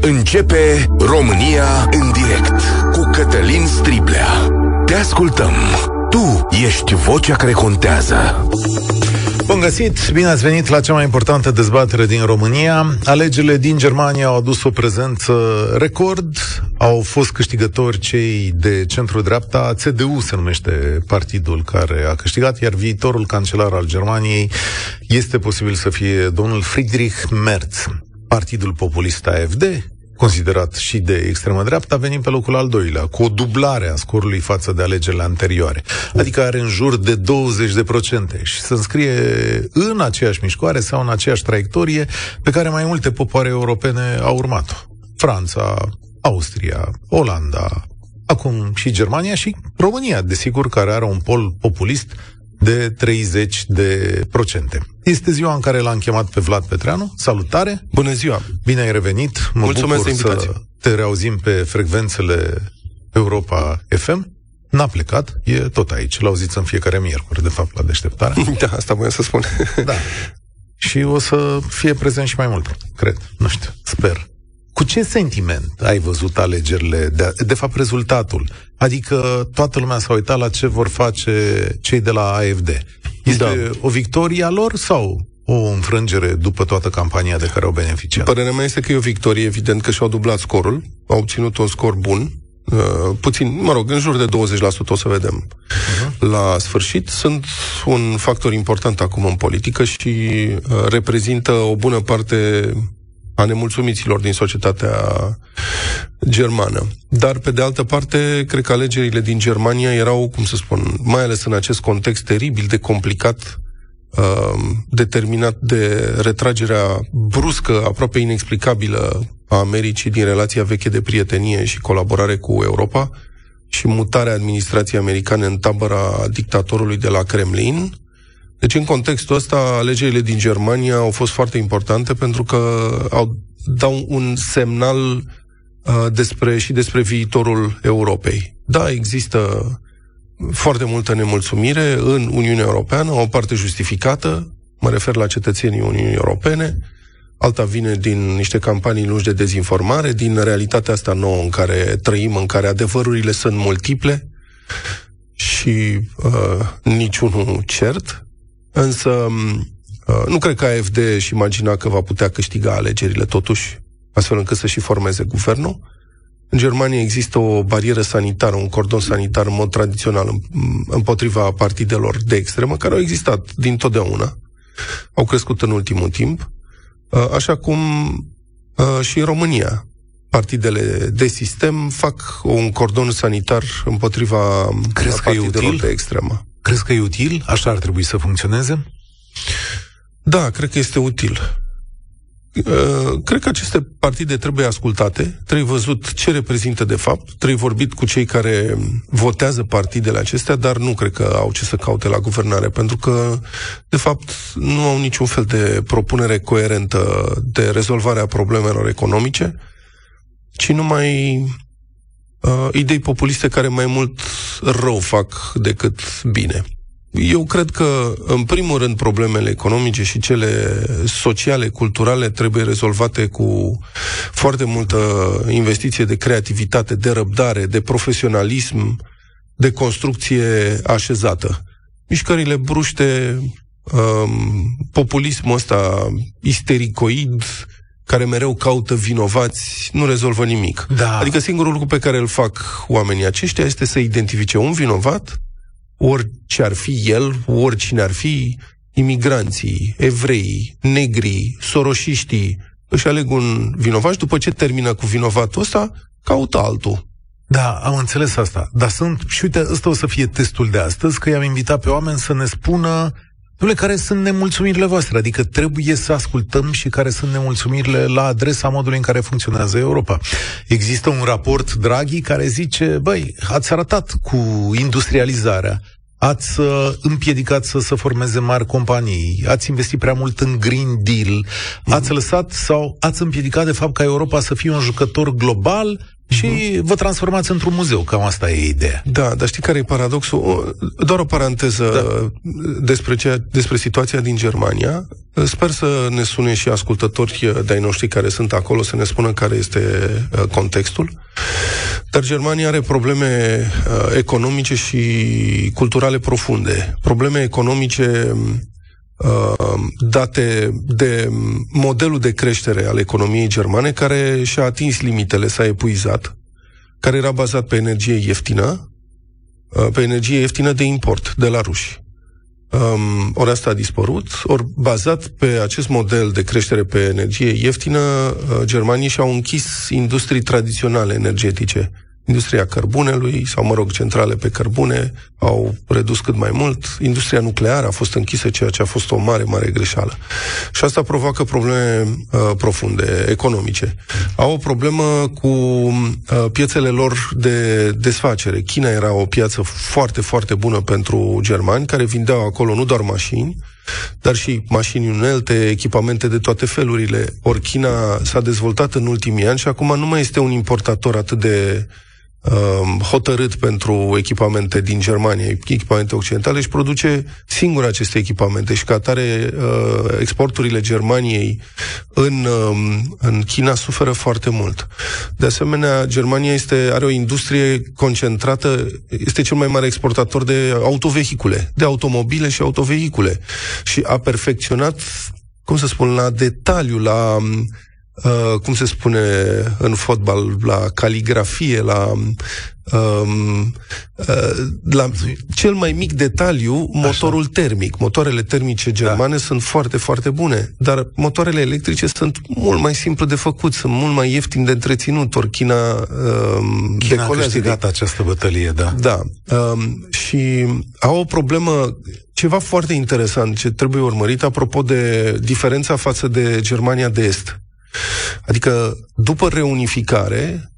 Începe România în direct cu Cătălin Striblea. Te ascultăm. Tu ești vocea care contează. Bun găsit, bine ați venit la cea mai importantă dezbatere din România. Alegerile din Germania au adus o record. Au fost câștigători cei de centru-dreapta. CDU se numește partidul care a câștigat, iar viitorul cancelar al Germaniei este posibil să fie domnul Friedrich Merz. Partidul populist AfD, considerat și de extremă dreaptă, a venit pe locul al doilea, cu o dublare a scorului față de alegerile anterioare. Adică are în jur de 20% și se înscrie în aceeași mișcare sau în aceeași traiectorie pe care mai multe popoare europene au urmat-o. Franța, Austria, Olanda, acum și Germania și România, desigur, care are un pol populist de 30%. Este ziua în care l-am chemat pe Vlad Petreanu. Salutare! Bună ziua! Bine ai revenit! Mulțumesc de invitație! Te reauzim pe frecvențele Europa FM. N-a plecat, e tot aici. L-auziți în fiecare miercuri, de fapt, la deșteptare. Da, asta voiam să spun. Da. Și o să fie prezent și mai mult, cred. Nu știu, sper. Cu ce sentiment ai văzut alegerile, de fapt rezultatul? Adică toată lumea s-a uitat la ce vor face cei de la AfD. Este o victorie a lor sau o înfrângere după toată campania de care au beneficiat? Părerea mea este că e o victorie, evident că și-au dublat scorul, au obținut un scor bun, puțin, în jur de 20%, o să vedem. La sfârșit, sunt un factor important acum în politică și reprezintă o bună parte a nemulțumiților din societatea germană. Dar, pe de altă parte, cred că alegerile din Germania erau, cum să spun, mai ales în acest context teribil de complicat, determinat de retragerea bruscă, aproape inexplicabilă a Americii din relația veche de prietenie și colaborare cu Europa și mutarea administrației americane în tabăra dictatorului de la Kremlin. Deci, în contextul ăsta, alegerile din Germania au fost foarte importante pentru că dau un semnal despre viitorul Europei. Da, există foarte multă nemulțumire în Uniunea Europeană, o parte justificată, mă refer la cetățenii Uniunii Europene, alta vine din niște campanii lungi de dezinformare, din realitatea asta nouă în care trăim, în care adevărurile sunt multiple și niciunul cert. Însă nu cred că AfD își imagina că va putea câștiga alegerile totuși, astfel încât să și formeze guvernul. În Germania există o barieră sanitară, un cordon sanitar în mod tradițional împotriva partidelor de extremă, care au existat dintotdeauna, au crescut în ultimul timp, așa cum și în România. Partidele de sistem fac un cordon sanitar împotriva partidelor de extremă. Crezi că e util? Așa ar trebui să funcționeze? Da, cred că este util. Cred că aceste partide trebuie ascultate, trebuie văzut ce reprezintă de fapt, trebuie vorbit cu cei care votează partidele acestea, dar nu cred că au ce să caute la guvernare, pentru că, de fapt, nu au niciun fel de propunere coerentă de rezolvare a problemelor economice, ci numai idei populiste care mai mult rău fac decât bine. Eu cred că, în primul rând, problemele economice și cele sociale, culturale trebuie rezolvate cu foarte multă investiție de creativitate, de răbdare, de profesionalism, de construcție așezată. Mișcările bruște, populismul ăsta istericoid, care mereu caută vinovați, nu rezolvă nimic. Da. Adică singurul lucru pe care îl fac oamenii aceștia este să identifice un vinovat, orice ar fi el, oricine ar fi, imigranții, evreii, negrii, soroșiștii, își aleg un vinovat și după ce termină cu vinovatul ăsta, caută altul. Da, am înțeles asta. Dar și uite, ăsta o să fie testul de astăzi, că i-am invitat pe oameni să ne spună care sunt nemulțumirile voastre, adică trebuie să ascultăm și care sunt nemulțumirile la adresa modului în care funcționează Europa. Există un raport Draghi care zice, ați arătat cu industrializarea, ați împiedicat să se formeze mari companii, ați investit prea mult în Green Deal, ați lăsat sau ați împiedicat de fapt ca Europa să fie un jucător global și vă transformați într-un muzeu. Cam asta e ideea. Da, dar știi care e paradoxul? Doar o paranteză despre situația din Germania. Sper să ne sune și ascultători de-ai noștri care sunt acolo să ne spună care este contextul. Dar Germania are probleme economice și culturale profunde. Probleme economice date de modelul de creștere al economiei germane, care și-a atins limitele, s-a epuizat, care era bazat pe energie ieftină de import de la ruși. Ori asta a dispărut, ori bazat pe acest model de creștere pe energie ieftină, germanii și-au închis industrii tradiționale energetice. Industria cărbunelui, sau centrale pe cărbune, au redus cât mai mult. Industria nucleară a fost închisă, ceea ce a fost o mare, mare greșeală. Și asta provoacă probleme profunde, economice. Au o problemă cu piețele lor de desfacere. China era o piață foarte, foarte bună pentru germani, care vindeau acolo nu doar mașini, dar și mașini unelte, echipamente de toate felurile. Ori China s-a dezvoltat în ultimii ani și acum nu mai este un importator atât de hotărât pentru echipamente din Germania, echipamente occidentale, și produce singur aceste echipamente și ca atare exporturile Germaniei în China suferă foarte mult. De asemenea, Germania are o industrie concentrată, este cel mai mare exportator de autovehicule, de automobile și autovehicule și a perfecționat, la detaliu, la cum se spune în fotbal, la caligrafie, la cel mai mic detaliu, motorul termic. Motoarele termice germane sunt foarte, foarte bune, dar motoarele electrice sunt mult mai simplu de făcut, sunt mult mai ieftini de întreținut, ori China a câștigat această bătălie, da. Da. Și au o problemă, ceva foarte interesant ce trebuie urmărit, apropo de diferența față de Germania de Est. Adică, după reunificare,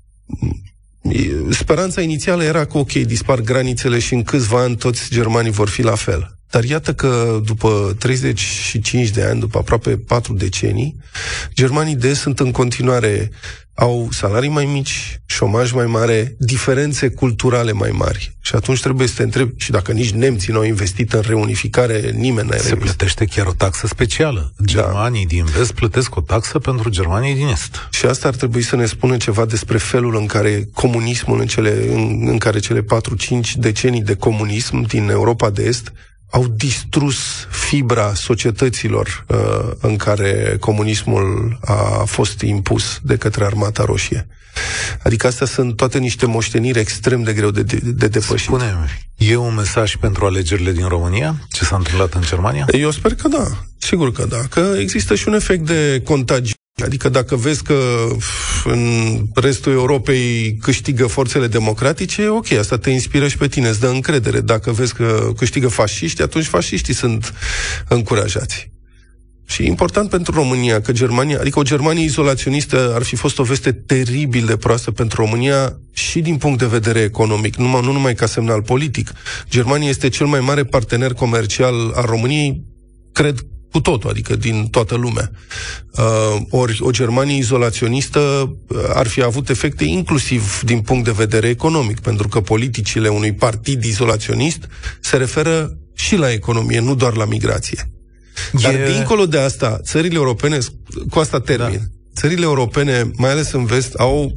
speranța inițială era că, ok, dispar granițele și în câțiva ani toți germanii vor fi la fel. Dar iată că după 35 de ani, după aproape 4 decenii, germanii de est sunt în continuare, au salarii mai mici, șomaj mai mare, diferențe culturale mai mari. Și atunci trebuie să te întrebi, și dacă nici nemții n-au investit în reunificare, nimeni n-a Se plătește chiar o taxă specială. Germanii din vest plătesc o taxă pentru germanii din est. Și asta ar trebui să ne spună ceva despre felul în care comunismul, în care cele 4-5 decenii de comunism din Europa de Est au distrus fibra societăților în care comunismul a fost impus de către Armata Roșie. Adică astea sunt toate niște moșteniri extrem de greu de depășit. Spune-mi, e un mesaj pentru alegerile din România? Ce s-a întâmplat în Germania? Eu sper că da, sigur că da, că există și un efect de contagiune. Adică dacă vezi că în restul Europei câștigă forțele democratice, ok, asta te inspiră și pe tine, îți dă încredere. Dacă vezi că câștigă fașiști, atunci fașiștii sunt încurajați. Și e important pentru România că Germania, adică o Germanie izolaționistă ar fi fost o veste teribil de proastă pentru România și din punct de vedere economic, nu numai ca semnal politic. Germania este cel mai mare partener comercial al României, cred, cu totul, adică din toată lumea. Ori o Germanie izolaționistă ar fi avut efecte inclusiv din punct de vedere economic, pentru că politicile unui partid izolaționist se referă și la economie, nu doar la migrație. Dar dincolo de asta, țările europene, cu asta termin, țările europene, mai ales în vest, au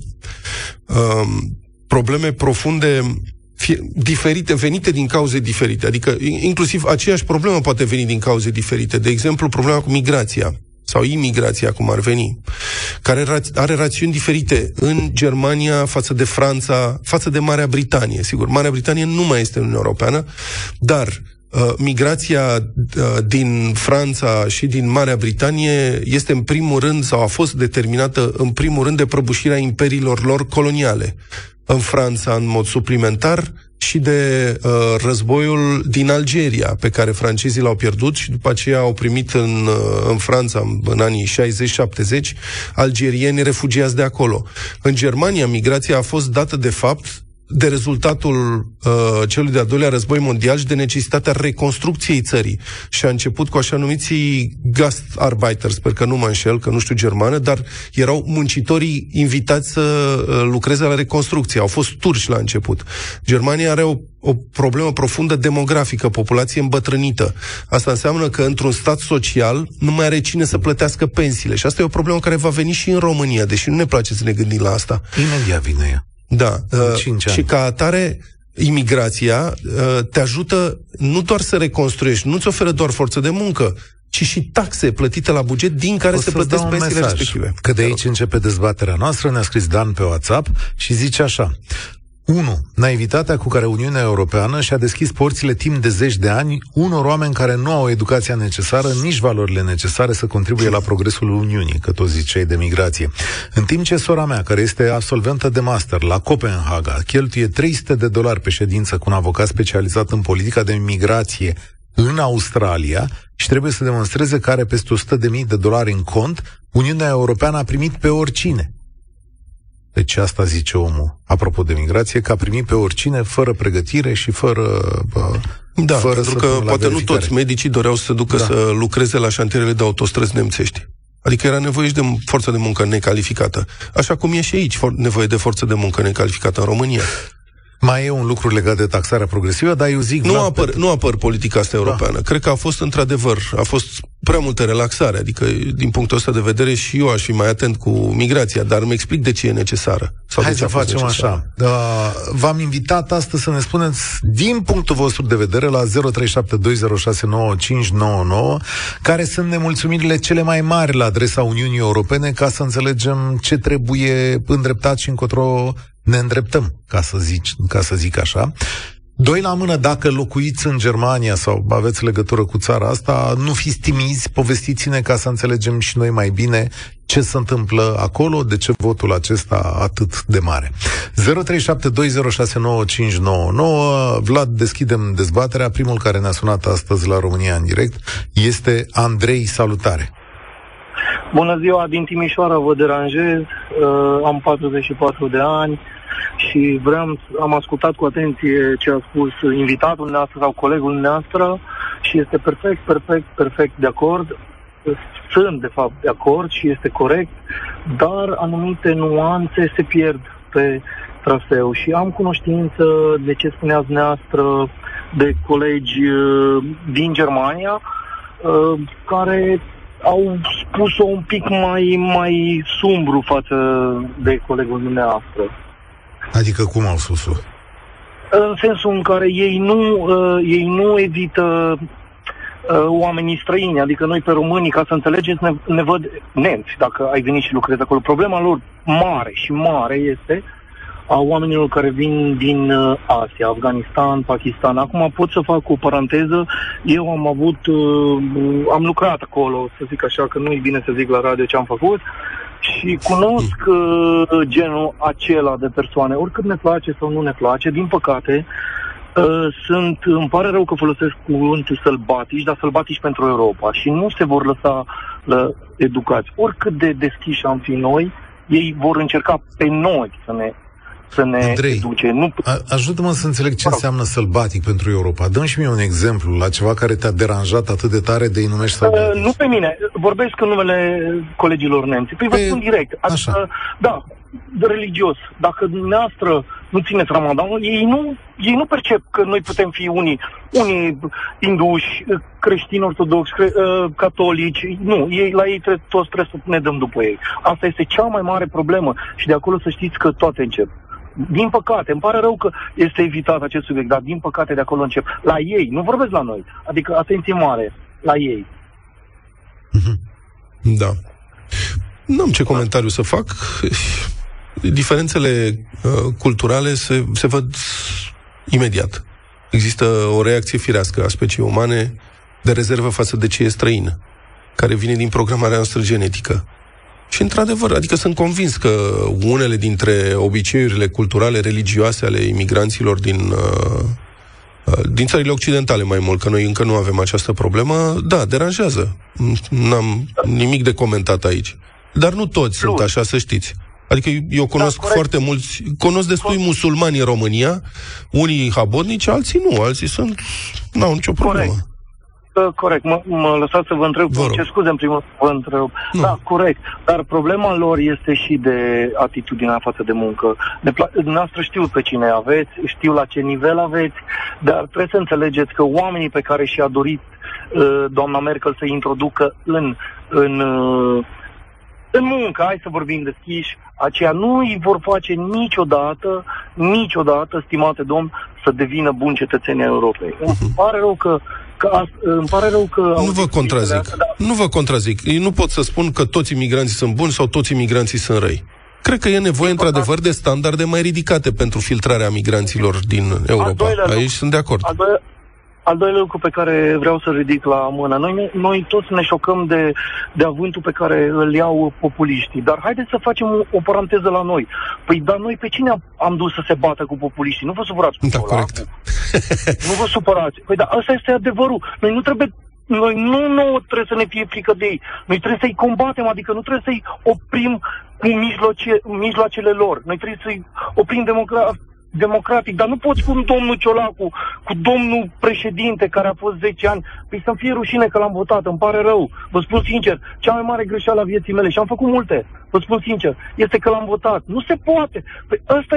probleme profunde diferite, venite din cauze diferite. Adică, inclusiv, aceeași problemă poate veni din cauze diferite. De exemplu, problema cu migrația sau imigrația, cum ar veni, care are rațiuni diferite în Germania față de Franța, față de Marea Britanie. Sigur, Marea Britanie nu mai este în Uniunea Europeană, dar migrația din Franța și din Marea Britanie este în primul rând, sau a fost determinată în primul rând de prăbușirea imperiilor lor coloniale. În Franța, în mod suplimentar, și de războiul din Algeria, pe care francezii l-au pierdut și după aceea au primit în Franța, în anii 60-70, algerieni refugiați de acolo. În Germania, migrația a fost dată, de fapt, de rezultatul celui de-al doilea război mondial și de necesitatea reconstrucției țării. Și a început cu așa numiții Gastarbeiter, sper că nu mă înșel, că nu știu germană, dar erau muncitorii invitați să lucreze la reconstrucție. Au fost turci la început. Germania are o problemă profundă demografică, populație îmbătrânită. Asta înseamnă că într-un stat social nu mai are cine să plătească pensiile. Și asta e o problemă care va veni și în România, deși nu ne place să ne gândim la asta. Imediat vine ea. Da. Și ca atare, imigrația te ajută nu doar să reconstruiești, nu-ți oferă doar forță de muncă, ci și taxe plătite la buget din care se plătesc pensiile respective. Că de aici începe dezbaterea noastră. Ne-a scris Dan pe WhatsApp și zice așa: 1. Naivitatea cu care Uniunea Europeană și-a deschis porțile timp de 10 de ani unor oameni care nu au educația necesară, nici valorile necesare să contribuie la progresul Uniunii, că tot ziceai de migrație. În timp ce sora mea, care este absolventă de master la Copenhaga, cheltuie $300 pe ședință cu un avocat specializat în politica de migrație în Australia și trebuie să demonstreze că are peste $100.000 în cont, Uniunea Europeană a primit pe oricine. Deci asta zice omul, apropo de migrație, că a primit pe oricine, fără pregătire și fără pentru că poate nu toți medicii doreau să se ducă să lucreze la șantierele de autostrăzi nemțești. Adică era nevoie și de forță de muncă necalificată. Așa cum e și aici nevoie de forță de muncă necalificată în România. Mai e un lucru legat de taxarea progresivă, dar eu zic... Nu apăr politica asta europeană. Cred că a fost, într-adevăr, prea multă relaxare. Adică, din punctul ăsta de vedere, și eu aș fi mai atent cu migrația, dar îmi explic de ce e necesară. Hai să facem așa. V-am invitat astăzi să ne spuneți, din punctul vostru de vedere, la 0372069599, care sunt nemulțumirile cele mai mari la adresa Uniunii Europene, ca să înțelegem ce trebuie îndreptat și încotro ne îndreptăm, ca să zic așa. 2 la mână, dacă locuiți în Germania sau aveți legătură cu țara asta, nu fiți timizi, povestiți-ne ca să înțelegem și noi mai bine ce se întâmplă acolo, de ce votul acesta atât de mare. 0372069599. Vlad, deschidem dezbaterea. Primul care ne-a sunat astăzi la România în direct este Andrei. Salutare! Bună ziua, din Timișoara vă deranjez, am 44 de ani și am ascultat cu atenție ce a spus invitatul nostru sau colegul nostru și este perfect de acord. Sunt, de fapt, de acord și este corect, dar anumite nuanțe se pierd pe traseu și am cunoștință de ce spuneați dumneavoastră de colegi din Germania care au spus-o un pic mai sumbru față de colegul dumneavoastră. Adică cum au spus-o? În sensul în care ei nu evită oamenii străini, adică noi pe românii, ca să înțelegeți, ne văd nemți, dacă ai venit și lucrezi acolo. Problema lor mare este a oamenilor care vin din Asia, Afganistan, Pakistan. Acum pot să fac o paranteză. Eu am lucrat acolo, să zic așa, că nu e bine să zic la radio ce am făcut, și cunosc genul acela de persoane, oricât ne place sau nu ne place, din păcate, îmi pare rău că folosesc cuvântul sălbatici, dar sălbatici pentru Europa și nu se vor lăsa educați. Oricât de deschiși am fi noi, ei vor încerca pe noi să ne Andrei, educe. Ajută-mă să înțeleg ce înseamnă sălbatic pentru Europa. Dă-mi și mie un exemplu la ceva care te-a deranjat atât de tare de-i numești sălbatici. Nu pe mine, vorbesc în numele colegilor nemți. Păi vă spun direct. Adică, religios. Dacă dumneavoastră nu țineți Ramadanul, ei nu percep că noi putem fi unii induși, creștini ortodoxi, catolici. Nu, la ei toți trebuie să ne dăm după ei. Asta este cea mai mare problemă și de acolo să știți că toate încep. Din păcate, îmi pare rău că este evitat acest subiect, dar din păcate de acolo încep. La ei, nu vorbesc la noi. Adică, atenție mare, la ei. Da. Nu am ce comentariu să fac. Diferențele culturale se văd imediat. Există o reacție firească a speciei umane de rezervă față de ce e străină, care vine din programarea noastră genetică. Și într-adevăr, adică sunt convins că unele dintre obiceiurile culturale, religioase ale imigranților din țările occidentale mai mult, că noi încă nu avem această problemă, deranjează. N-am nimic de comentat aici. Dar nu toți sunt așa, să știți. Adică eu cunosc foarte mulți, cunosc destui musulmani în România, unii habotnici, alții nu, alții n-au nicio problemă. Corect. Mă lăsați să vă întreb. Ce scuze, în primul rând vă întreb. Da, corect. Dar problema lor este și de atitudinea față de muncă. Dumneavoastră știu pe cine aveți, știu la ce nivel aveți, dar trebuie să înțelegeți că oamenii pe care și-a dorit doamna Merkel să-i introducă în muncă, hai să vorbim deschiși, aceea nu îi vor face niciodată, stimate domn, să devină buni cetățeni ai Europei. Îmi pare rău că Nu vă contrazic. Eu nu pot să spun că toți imigranții sunt buni sau toți imigranții sunt răi. Cred că e nevoie, într-adevăr, de standarde mai ridicate pentru filtrarea migranților din Europa. Aici sunt de acord. Al doilea lucru pe care vreau să ridic la mână. Noi toți ne șocăm de avântul pe care îl iau populiștii. Dar haideți să facem o paranteză la noi. Păi, dar noi pe cine am dus să se bată cu populiștii? Nu vă supărați cu corect. Nu vă supărați. Păi, dar ăsta este adevărul. Noi nu trebuie să ne fie frică de ei. Noi trebuie să-i combatem, adică nu trebuie să-i oprim cu mijloacele lor. Noi trebuie să-i oprim democratic, dar nu poți cu domnul Ciolacu, cu domnul președinte care a fost 10 ani, păi să-mi fie rușine că l-am votat, îmi pare rău. Vă spun sincer, cea mai mare greșeală a vieții mele, și am făcut multe, vă spun sincer, este că l-am votat. Nu se poate. Păi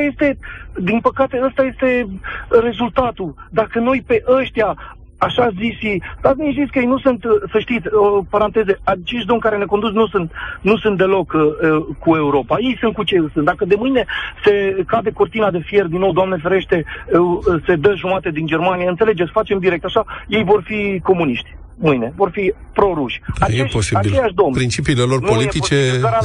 din păcate, ăsta este rezultatul. Dacă noi pe ăștia, așa zisi, dar nu știți că ei nu sunt, să știți, paranteze, acești domni care ne conduc nu sunt deloc cu Europa. Ei sunt cu ce sunt. Dacă de mâine se cade cortina de fier din nou, Doamne ferește, se dă jumate din Germania, înțelegeți, facem direct așa, ei vor fi comuniști. Mâine vor fi pro-ruși. E posibil. Principiile lor politice...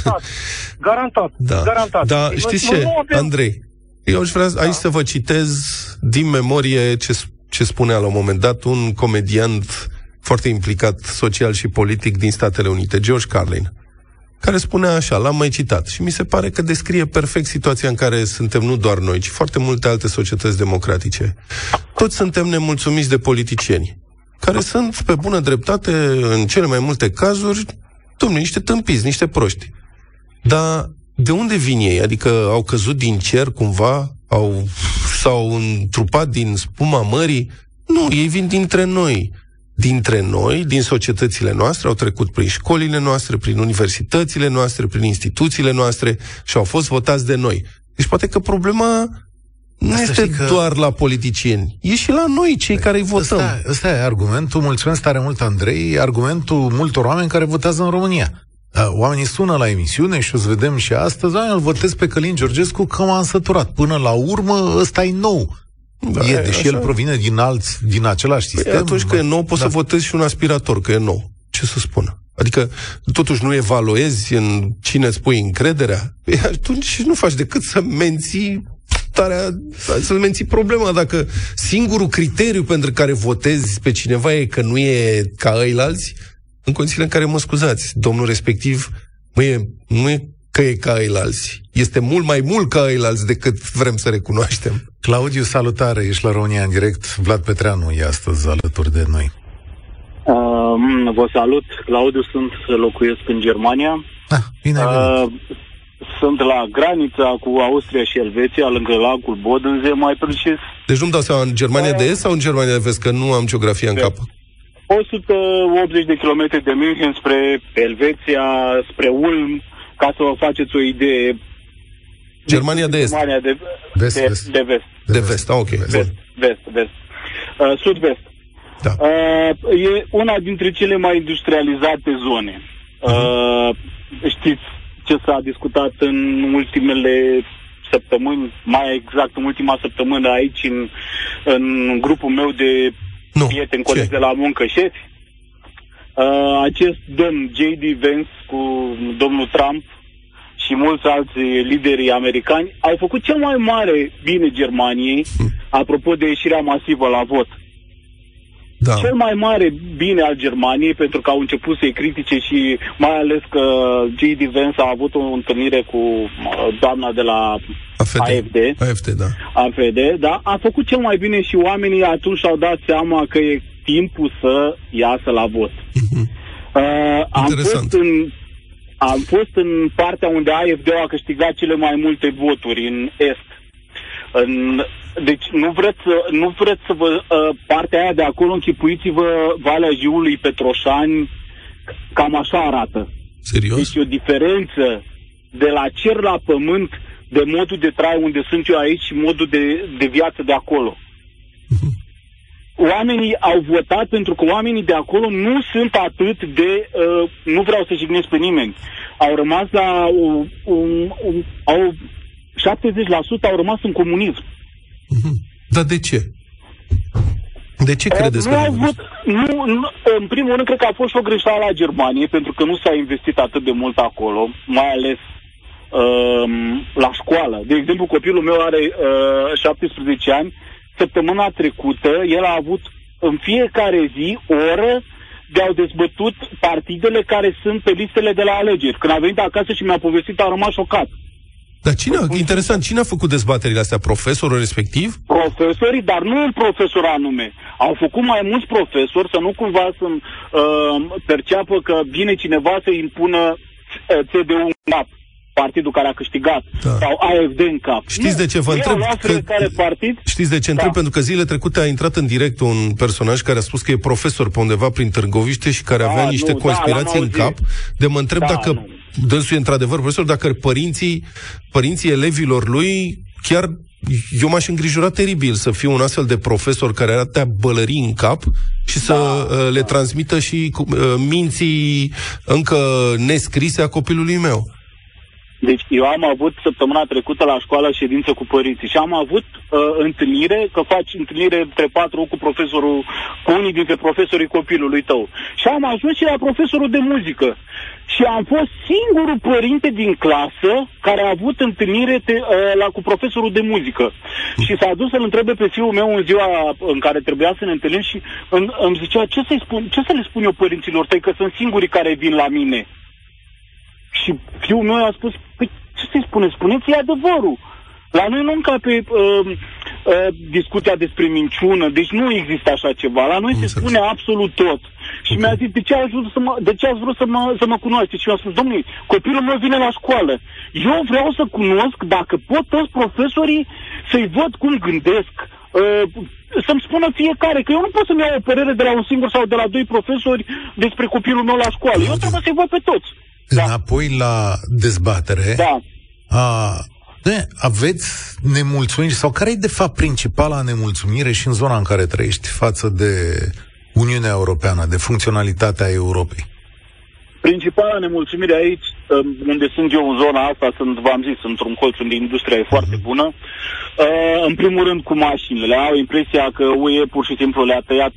Garantat. Da, știți ce, Andrei? Eu aș vrea aici să vă citez din memorie ce spunea la un moment dat un comediant foarte implicat social și politic din Statele Unite, George Carlin, care spunea așa, l-am mai citat, și mi se pare că descrie perfect situația în care suntem nu doar noi, ci foarte multe alte societăți democratice. Toți suntem nemulțumiți de politicieni, care sunt, pe bună dreptate, în cele mai multe cazuri, niște tâmpiți, niște proști. Dar de unde vin ei? Adică au căzut din cer cumva? S-au întrupat din spuma mării? Nu, ei vin dintre noi. Dintre noi, din societățile noastre, au trecut prin școlile noastre, prin universitățile noastre, prin instituțiile noastre și au fost votați de noi. Deci poate că problema nu este doar la politicieni, e și la noi, cei care îi votăm. Ăsta e argumentul, mulțumesc tare mult, Andrei, argumentul multor oameni care votează în România. Oamenii sună la emisiune și o să vedem și astăzi, îl votez pe Călin Georgescu că m-am săturat. Până la urmă, ăsta e nou. Deși el provine din același sistem. Atunci că e nou, poți să votezi și un aspirator, că e nou. Ce să spună? Adică, totuși nu evaluezi în cine îți pui încrederea? Atunci nu faci decât să menții problema. Dacă singurul criteriu pentru care votezi pe cineva e că nu e ca ăilalți, în condițiile în care, mă scuzați, domnul respectiv nu e că e ca ăilalți. Este mult mai mult ca ăilalți decât vrem să recunoaștem. Claudiu, salutare, ești la România în direct. Vlad Petreanu e astăzi alături de noi. Vă salut, Claudiu, locuiesc în Germania. Bine ai venit. Sunt la granița cu Austria și Elveția, lângă lacul Bodensee, mai precis. Deci nu-mi dau seama, în Germania de Est sau în Germania de Vest, că nu am geografia în cap? 180 de kilometri de München spre Elveția, spre Ulm, ca să vă faceți o idee. Germania de Est. Germania de Vest. De Vest, ok. Vest. Sud-vest. Da. E una dintre cele mai industrializate zone. Știți ce s-a discutat în ultimele săptămâni, mai exact în ultima săptămână aici în grupul meu de prieteni, colegi de la muncă, șefi? Acest domn J.D. Vance cu domnul Trump și mulți alți lideri americani au făcut cel mai mare bine Germaniei, apropo de ieșirea masivă la vot. Da. Cel mai mare bine al Germaniei, pentru că au început să-i critice și mai ales că J.D. Vance a avut o întâlnire cu doamna de la AfD, da, a făcut cel mai bine și oamenii atunci au dat seama că e timpul să iasă la vot. Am fost în partea unde AfD-ul a câștigat cele mai multe voturi, în Est. Deci nu vreți să vă... partea aia de acolo, închipuiți-vă Valea Jiului, Petroșani, cam așa arată. Serios? Deci e o diferență de la cer la pământ de modul de trai unde sunt eu aici și modul de viață de acolo. Oamenii au votat pentru că oamenii de acolo nu sunt atât de... nu vreau să jignesc pe nimeni. Au rămas la... 70% au rămas în comunism. Dar de ce? De ce credeți că în primul rând, cred că a fost și o greșeală a Germaniei, pentru că nu s-a investit atât de mult acolo, mai ales la școală. De exemplu, copilul meu are 17 ani. Săptămâna trecută, el a avut în fiecare zi o oră de au dezbătut partidele care sunt pe listele de la alegeri. Când a venit acasă și mi-a povestit, a rămas șocat. Dar cine a făcut dezbaterile astea? Profesorul respectiv? Profesorii, dar nu un profesor anume. Au făcut mai mulți profesori, să nu cumva să-mi perceapă că vine cineva să impună CDU în cap, partidul care a câștigat, sau AfD în cap. Știți de ce vă întreb? Știți de ce întreb? Pentru că zilele trecute a intrat în direct un personaj care a spus că e profesor pe undeva prin Târgoviște și care avea niște conspirații în cap. De mă întreb dacă dânsul e într-adevăr profesor, dacă părinții elevilor lui, chiar eu m-aș îngrijora teribil să fiu un astfel de profesor care are atâtea bălării în cap și să le transmită și minții încă nescrise a copilului meu. Deci eu am avut săptămâna trecută la școală ședință cu părinții și am avut întâlnire, că faci întâlnire între 4 cu profesorul, cu unii dintre profesorii copilului tău. Și am ajuns și la profesorul de muzică. Și am fost singurul părinte din clasă care a avut întâlnire cu profesorul de muzică. Și s-a dus să-l întrebe pe fiul meu în ziua în care trebuia să ne întâlnim și îmi zicea, ce să le spun eu părinților tăi, că sunt singurii care vin la mine. Și fiul meu a spus, păi ce să-i spuneți? Spuneți-i adevărul. La noi nu încape discuția despre minciună, deci nu există așa ceva. La noi se spune absolut tot. Și mi-a zis, de ce ați vrut să mă cunoașteți? Și mi-a spus, domnule, copilul meu vine la școală. Eu vreau să cunosc, dacă pot, toți profesorii să-i văd cum gândesc, să-mi spună fiecare, că eu nu pot să-mi iau o părere de la un singur sau de la 2 profesori despre copilul meu la școală. Eu trebuie să-i văd pe toți. Înapoi la dezbatere. Aveți nemulțumiri sau care e de fapt principala nemulțumire și în zona în care trăiești față de Uniunea Europeană, de funcționalitatea Europei? Principala nemulțumire aici, unde sunt eu în zona asta, v-am zis, într-un colț unde industria e foarte bună, în primul rând cu mașinile. Au impresia că UE pur și simplu le-a tăiat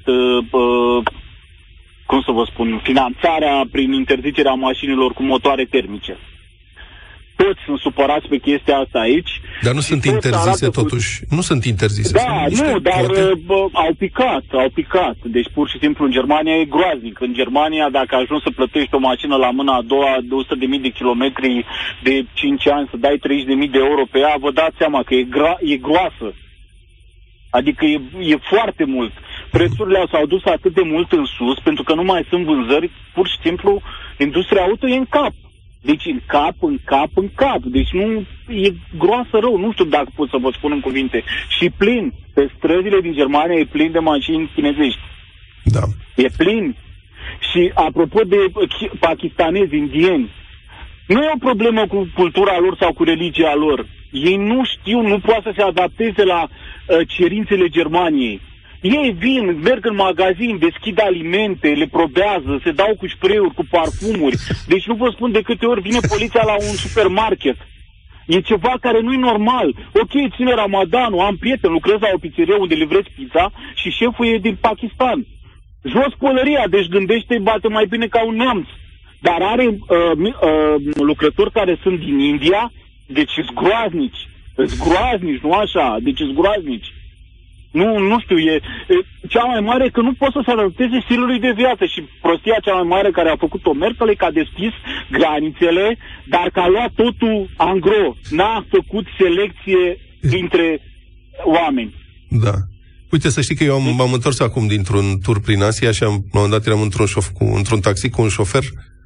cum să vă spun, finanțarea prin interzicerea mașinilor cu motoare termice. Toți sunt supărați pe chestia asta aici. Dar nu sunt interzise totuși. Nu sunt interzise. Da, nu, dar au picat. Deci pur și simplu în Germania e groaznic. În Germania, dacă ajungi să plătești o mașină la mâna a doua de 100.000 de kilometri de 5 ani, să dai 30.000 de euro pe ea, vă dați seama că e groasă. Adică e foarte mult. Prețurile s-au dus atât de mult în sus, pentru că nu mai sunt vânzări, pur și simplu, industria auto e în cap. Deci în cap. Deci nu e groasă rău, nu știu dacă pot să vă spun în cuvinte. Și plin, pe străzile din Germania e plin de mașini chinezești. Da. E plin. Și apropo de pakistanezi, indieni, nu e o problemă cu cultura lor sau cu religia lor. Ei nu știu, nu poate să se adapteze la cerințele Germaniei. Ei vin, merg în magazin, deschid alimente, le probează, se dau cu spray-uri, cu parfumuri. Deci nu vă spun de câte ori vine poliția la un supermarket. E ceva care nu e normal. Ok, ține Ramadanul, am prieten, lucrez la o pizzerie unde livrez pizza și șeful e din Pakistan. Jos pălăria, deci gândește, bate mai bine ca un neamț. Dar are lucrători care sunt din India, deci sunt groaznici, nu așa, deci sunt groaznici. Nu știu, e cea mai mare că nu pot să se adapteze stilului de viață și prostia cea mai mare care a făcut-o Merkel e că a deschis granițele, dar că a luat totul angro, n-a făcut selecție dintre oameni. Da. Uite, să știi că eu m-am întors acum dintr-un tur prin Asia și la un moment dat eram într-un taxi cu un șofer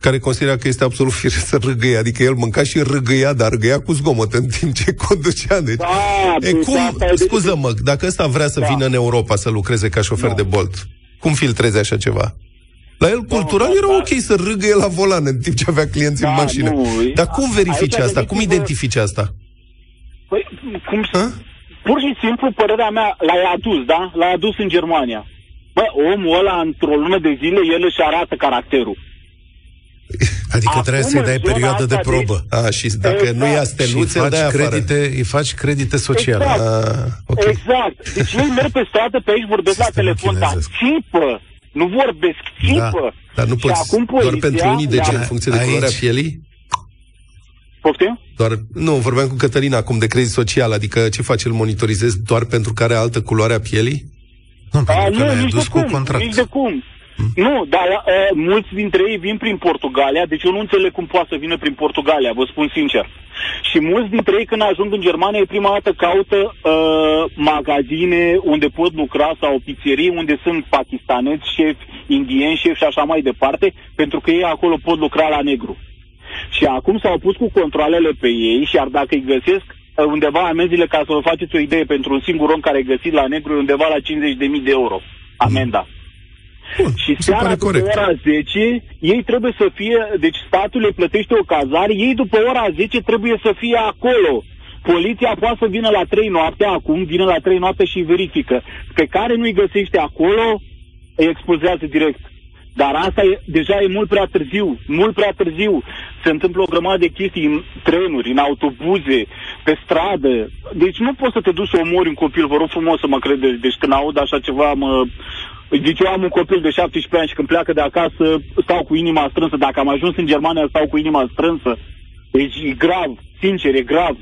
care considera că este absolut firesc să râgâie. Adică el mânca și râgâia, dar râgâia cu zgomot în timp ce conducea. Deci, scuză-mă, dacă ăsta vrea să vină în Europa să lucreze ca șofer de Bolt, cum filtrezi așa ceva? La el, cultural, era ok să râgâie la volan în timp ce avea clienți în mașină. Dar cum verifici asta? Cum identifici asta? Păi, pur și simplu, părerea mea, l-ai adus, da? L-ai adus în Germania. Bă, omul ăla, într-o lună de zile, el își arată caracterul. Adică trebuie să-i dai perioadă de probă. Și dacă nu ia steluțe, îi faci credite sociale. Okay. Exact. Deci ei merg pe stradă, pe aici vorbesc la telefon, dar țipă. Nu vorbesc, țipă. Dar nu poți doar pentru unii, de ce? În funcție de culoarea pielii? Poftim? Nu, vorbeam cu Cătălina acum de credit social, adică ce faci, îl monitorizezi doar pentru că are altă culoare a pielii? Nu, pentru că l-ai adus cu contract. Nici de cum. Nu, dar mulți dintre ei vin prin Portugalia, deci eu nu înțeleg cum poate să vină prin Portugalia, vă spun sincer. Și mulți dintre ei, când ajung în Germania, prima dată caută magazine unde pot lucra sau pizzerii unde sunt pakistanezi, șefi, indieni, șefi și așa mai departe, pentru că ei acolo pot lucra la negru. Și acum s-au pus cu controalele pe ei și iar dacă îi găsesc undeva amenzile, ca să vă faceți o idee, pentru un singur om care e găsit la negru, undeva la 50.000 de euro amenda. Și seara după ora 10, ei trebuie să fie, deci statul le plătește o cazare, ei după ora 10 trebuie să fie acolo. Poliția poate să vină la 3 noapte, acum vine la 3 noapte și verifică. Pe care nu-i găsește acolo, îi expulzează direct. Dar asta deja e mult prea târziu, mult prea târziu. Se întâmplă o grămadă de chestii în trenuri, în autobuze, pe stradă. Deci nu poți să te duci să omori un copil, vă rog frumos să mă credeți. Deci când aud așa ceva, Deci eu am un copil de 17 ani și când pleacă de acasă stau cu inima strânsă. Dacă am ajuns în Germania, stau cu inima strânsă. Deci e grav, sincer, e grav.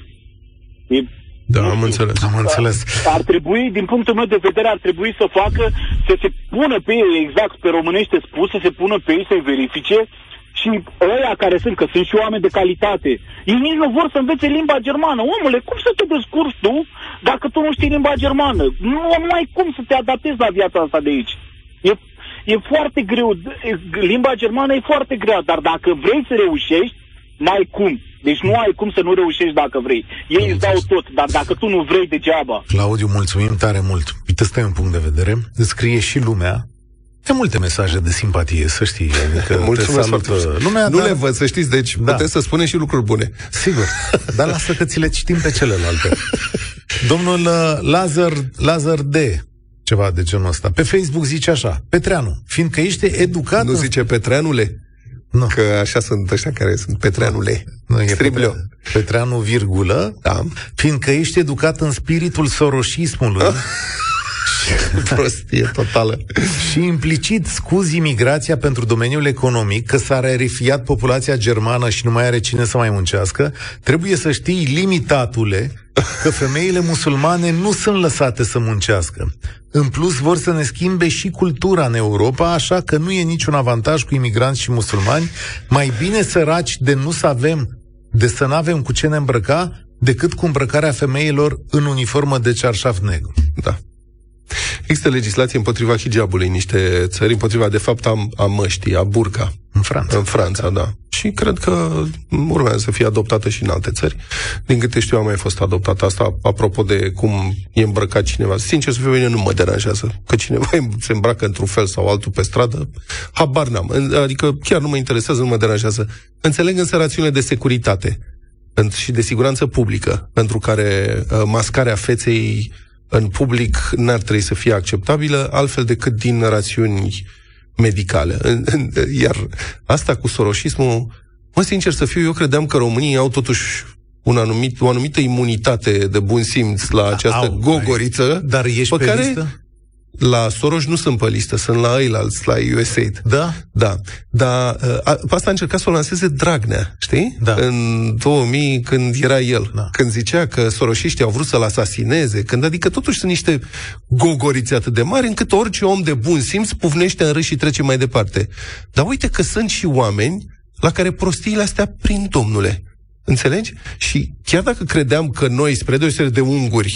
Am înțeles. Ar trebui, din punctul meu de vedere, ar trebui să facă, să se pună pe ei, exact pe românește spus, să se pună pe ei, să-i verifice și ăia care sunt, că sunt și oameni de calitate. Ei nici nu vor să învețe limba germană. Omule, cum să te descurci tu dacă tu nu știi limba germană? Nu ai cum să te adaptezi la viața asta de aici. E foarte greu. Limba germană e foarte grea, dar dacă vrei să reușești, n-ai cum. Deci nu ai cum să nu reușești dacă vrei. Ei îți dau tot, dar dacă tu nu vrei, degeaba. Claudiu, mulțumim tare mult. Uite, ăsta e un punct de vedere. Îți scrie și lumea. De multe mesaje de simpatie, să știi. Adică mulțumesc foarte lumea, nu le văd, să știți, deci puteți să spuneți și lucruri bune. Sigur, dar lasă că ți le citim pe celelalte. Domnul Lazar D., ceva de genul ăsta, pe Facebook zice așa: Petreanu, fiindcă ești educat... Nu zice Petreanule? Nu. Că așa sunt ăștia care sunt Petreanule. Nu, e Petreanu, virgulă, fiindcă ești educat în spiritul soroșismului. Prostie totală. Și implicit scuzi imigrația pentru domeniul economic, că s-a refiat populația germană și nu mai are cine să mai muncească. Trebuie să știi, limitatule, că femeile musulmane nu sunt lăsate să muncească. În plus vor să ne schimbe și cultura în Europa, așa că nu e niciun avantaj cu imigranți și musulmani. Mai bine săraci de să n-avem cu ce ne îmbrăca, decât cu îmbrăcarea femeilor în uniformă de cearșaf negru. Da. Există legislație împotriva hijabului în niște țări, împotriva, de fapt, a măștii, a burca. În Franța, da. Și cred că urmează să fie adoptată și în alte țări. Din câte știu, a mai fost adoptată asta, apropo de cum e îmbrăcat cineva. Sincer să fiu, bine, nu mă deranjează. Că cineva se îmbracă într-un fel sau altul pe stradă, habar n-am. Adică chiar nu mă interesează, nu mă deranjează. Înțeleg însă rațiunile de securitate și de siguranță publică, pentru care mascarea feței în public n-ar trebui să fie acceptabilă, altfel decât din rațiuni medicale. Iar asta cu soroșismul, sincer să fiu, eu credeam că românii au totuși o anumită imunitate de bun simț la această gogoriță. Dar ești pe listă? La Soros nu sunt pe listă, sunt la ăilalți, la USAID. Da? Da. Dar pe asta a încercat să o lanseze Dragnea, știi? Da. În 2000, când era el. Da. Când zicea că soroșiștii au vrut să-l asasineze, adică totuși sunt niște gogoriți atât de mari, încât orice om de bun simț pufnește în râs și trece mai departe. Dar uite că sunt și oameni la care prostiile astea prind, domnule. Înțelegi? Și chiar dacă credeam că noi, spre deosebire de unguri,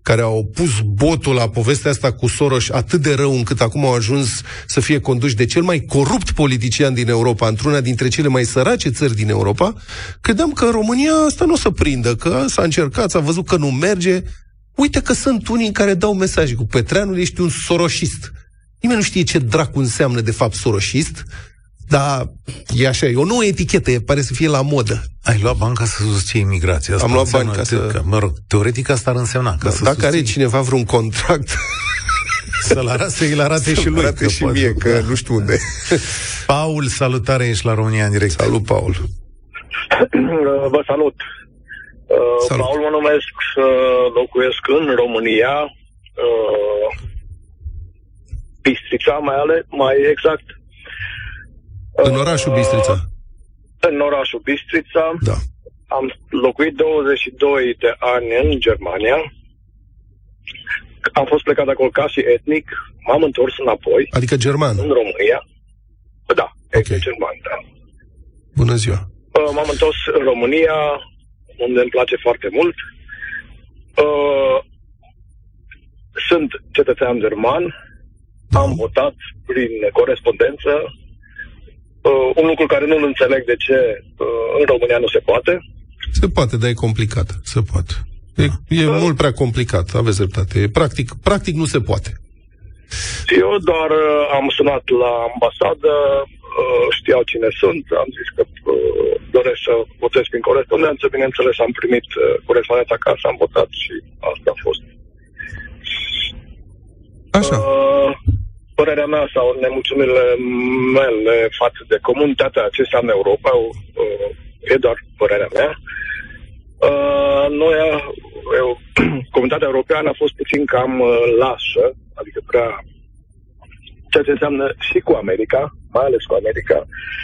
care au pus botul la povestea asta cu Soros atât de rău încât acum au ajuns să fie conduși de cel mai corupt politician din Europa, într-una dintre cele mai sărace țări din Europa, credeam că în România asta nu o să prindă, că s-a încercat, s-a văzut că nu merge. Uite că sunt unii care dau mesaje cu Petreanu, ești un soroșist. Nimeni nu știe ce dracu înseamnă de fapt soroșist, dar e așa, e o nouă etichetă, pare să fie la modă. Ai luat bani ca să susții imigrația. Am luat bani ca să... Că, mă rog, teoretic asta ar însemna. Ca să dacă susții... are cineva vreun contract... să-i arate și lui. Să-l arate și mie, că nu știu unde. Paul, salutare, ești la România în direct. Salut, Paul. Vă salut. Salut. Paul mă numesc, locuiesc în România, Bistrița mai exact. În orașul Bistrița. În orașul Bistrița. Da. Am locuit 22 de ani în Germania. Am fost plecat acolo ca și etnic. M-am întors înapoi. Adică german? În România. Da, etnic german, da. Bună ziua. M-am întors în România, unde îmi place foarte mult. Sunt cetățean german. Da. Am votat prin corespondență. Un lucru care nu-l înțeleg de ce în România nu se poate. Se poate, dar e complicat. Se poate. E mult prea complicat, aveți dreptate. Practic nu se poate. Eu doar am sunat la ambasadă, știau cine sunt, am zis că doresc să votez prin corespondență. Bineînțeles, am primit corespondența acasă, am votat și asta a fost. Așa. Părerea mea sau nemulțumirile mele față de comunitatea acestea în Europa, e doar părerea mea. Comunitatea europeană a fost puțin cam lașă, adică prea, ceea ce înseamnă și cu America, mai ales cu America.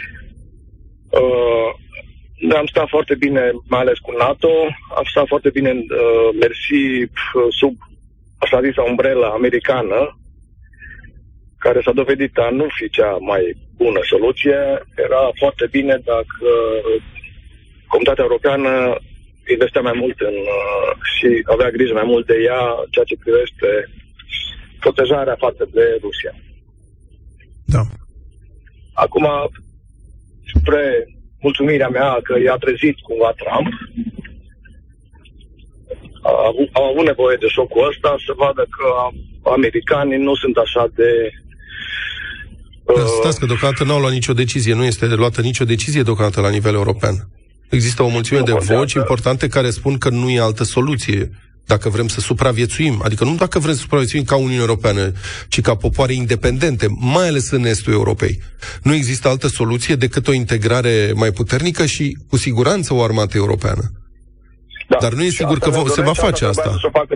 Noi am stat foarte bine, mai ales cu NATO, am stat foarte bine mersi sub așa zisă umbrela americană, care s-a dovedit a nu fi cea mai bună soluție. Era foarte bine dacă Comunitatea Europeană investea mai mult și avea grijă mai mult de ea, ceea ce privește protejarea față de Rusia. Da. Acum, spre mulțumirea mea că i-a trezit cumva Trump, au avut nevoie de șocul ăsta să vadă că americanii nu sunt așa de... Stați că deocamdată n-au luat nicio decizie, nu este luată nicio decizie deocamdată la nivel european. Există o mulțime de voci importante care spun că nu e altă soluție dacă vrem să supraviețuim. Adică nu dacă vrem să supraviețuim ca Uniunea Europeană, ci ca popoare independente, mai ales în estul Europei. Nu există altă soluție decât o integrare mai puternică și, cu siguranță, o armată europeană. Da. Dar nu e sigur că se va face asta.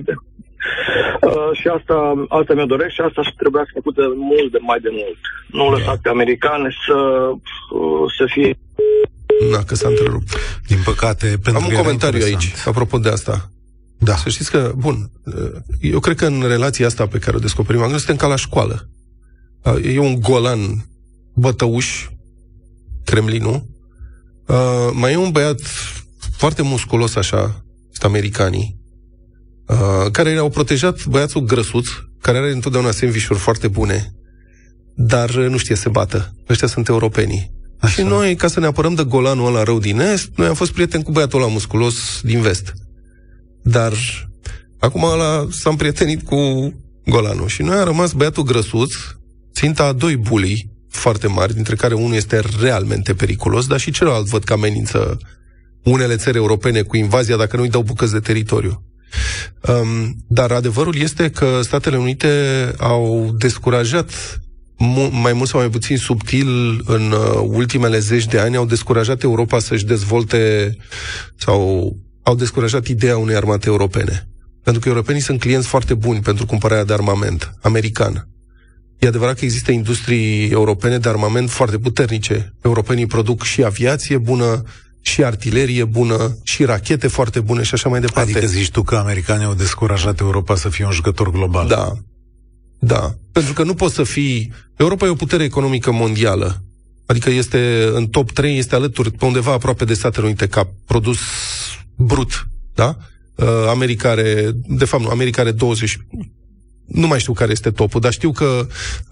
Și asta mi-o doresc și asta trebuia să făcută mai de mult. Nu lăsat pe americane să fie... Da, că s-a întrerupt. Din păcate, pentru am un comentariu aici, apropo de asta. Da. Să știți că, bun, eu cred că în relația asta pe care o descoperim, noi suntem ca la școală. E un golan bătăuș, Kremlinul, mai e un băiat foarte musculos așa, sunt americanii, care au protejat băiatul grăsuț, care are întotdeauna sandvișuri foarte bune, dar nu știe să se bată. Ăștia sunt europenii. Așa. Și noi, ca să ne apărăm de golanul ăla rău din est, noi am fost prieteni cu băiatul ăla musculos din vest. Dar acum ăla s-a împrietenit cu golanul. Și noi am rămas băiatul grăsuț, ținta a doi bulii foarte mari, dintre care unul este realmente periculos, dar și celălalt văd că amenință unele țări europene cu invazia dacă nu îi dau bucăți de teritoriu. Dar adevărul este că Statele Unite au descurajat mai mult sau mai puțin subtil în ultimele zeci de ani, au descurajat Europa să-și dezvolte sau au descurajat ideea unei armate europene. Pentru că europenii sunt clienți foarte buni pentru cumpărarea de armament american. E adevărat că există industrii europene de armament foarte puternice. Europenii produc și aviație bună, și artilerie bună, și rachete foarte bune și așa mai departe. Adică zici tu că americanii au descurajat Europa să fie un jucător global. Da. Da. Pentru că nu poți să fii... Europa e o putere economică mondială. Adică este în top 3, este alături pe undeva aproape de Statele Unite ca produs brut, da? America are 20... Nu mai știu care este topul, dar știu că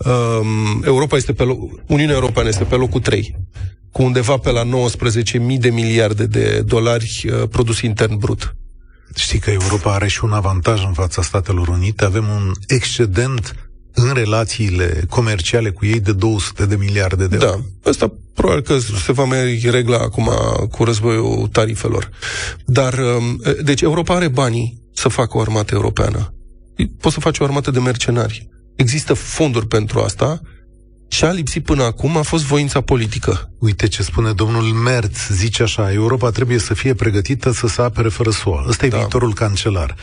Uniunea Europeană este pe locul 3, cu undeva pe la 19.000 de miliarde de dolari produs intern brut. Știi că Europa are și un avantaj în fața Statelor Unite. Avem un excedent în relațiile comerciale cu ei de 200 de miliarde de euro. Da, ăsta probabil că se va mai regla acum cu războiul tarifelor. Dar, deci Europa are banii să facă o armată europeană. Poți să faci o armată de mercenari. Există fonduri pentru asta. Ce a lipsit până acum a fost voința politică. Uite ce spune domnul Merz, zice așa: Europa trebuie să fie pregătită să se apere fără SUA. Ăsta e viitorul cancelar.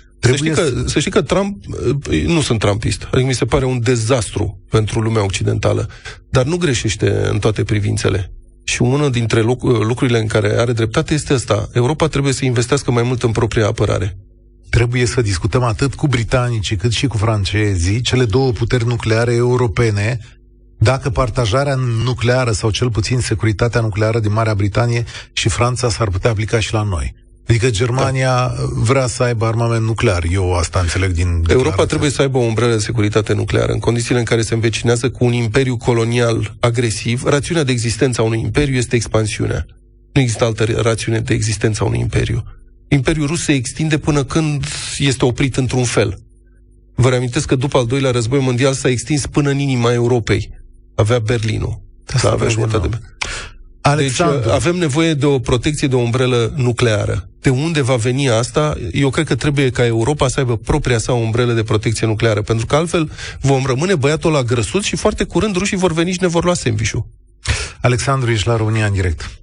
Să știi că Trump, nu sunt trumpist, adică mi se pare un dezastru pentru lumea occidentală, dar nu greșește în toate privințele. Și unul dintre lucrurile în care are dreptate este ăsta: Europa trebuie să investească mai mult în propria apărare. Trebuie să discutăm atât cu britanicii cât și cu francezii, cele două puteri nucleare europene, dacă partajarea nucleară sau cel puțin securitatea nucleară din Marea Britanie și Franța s-ar putea aplica și la noi. Adică Germania vrea să aibă armament nuclear. Eu asta înțeleg din declarație. Europa trebuie să aibă o umbrelă de securitate nucleară în condițiile în care se învecinează cu un imperiu colonial agresiv. Rațiunea de existență a unui imperiu este expansiunea. Nu există altă rațiune de existență a unui imperiu. Imperiul rus se extinde până când este oprit într-un fel. Vă reamintesc că după al doilea război mondial s-a extins până în inima Europei. Avea Berlinul. Avea jumătate de... Alexandru. Deci avem nevoie de o protecție de o umbrelă nucleară. De unde va veni asta? Eu cred că trebuie ca Europa să aibă propria sa umbrelă de protecție nucleară, pentru că altfel vom rămâne băiatul ăla grăsuț și foarte curând rușii vor veni și ne vor lua sandwich-ul. Alexandru, ești la România în direct.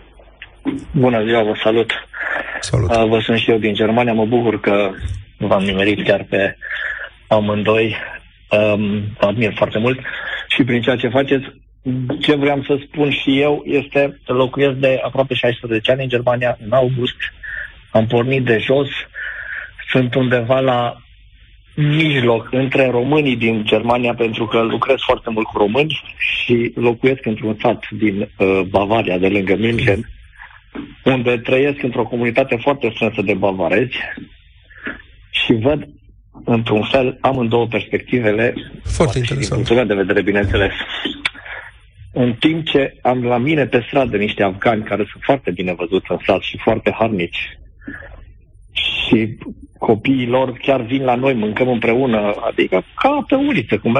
Bună ziua, vă salut. Salut. Vă sunt și eu din Germania, mă bucur că v-am nimerit chiar pe amândoi. Vă admir foarte mult și prin ceea ce faceți. Ce vreau să spun și eu este: locuiesc de aproape 16 ani în Germania, în august. Am pornit de jos, sunt undeva la mijloc între românii din Germania, pentru că lucrez foarte mult cu români și locuiesc într-un sat din Bavaria, de lângă München, unde trăiesc într-o comunitate foarte strânsă de bavarezi și văd, într-un fel, amândouă perspectivele, foarte interesant, din punctul meu de vedere, bineînțeles. În timp ce am la mine pe stradă niște afgani care sunt foarte bine văzuți în sat și foarte harnici, și copiii lor chiar vin la noi, mâncăm împreună, adică ca pe uliță, cum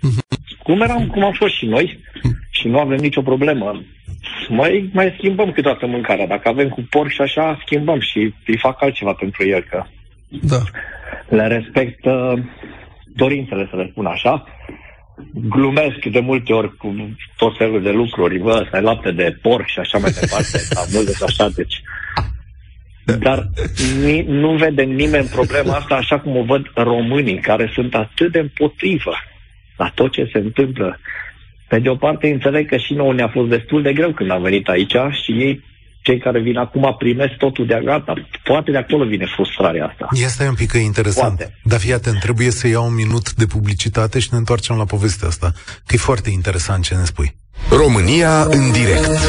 am fost și noi, și nu avem nicio problemă. Mai schimbăm câteodată mâncarea. Dacă avem cu porc și așa, schimbăm și îi fac altceva pentru el, că da. Le respect dorințele, să le spun așa. Glumesc de multe ori cu tot felul de lucruri. Ăsta e lapte de porc și așa mai departe. Am mult așa, deci. Dar nu vede nimeni problema asta așa cum o văd românii, care sunt atât de împotrivă la tot ce se întâmplă. Pe de o parte, înțeleg că și nouă ne-a fost destul de greu când am venit aici și ei, cei care vin acum, primesc totul de gata. Poate de acolo vine frustrarea asta. Asta e un pic interesant. Poate. Dar fii atent, trebuie să iau un minut de publicitate și ne întoarcem la povestea asta, că e foarte interesant ce ne spui. România în direct.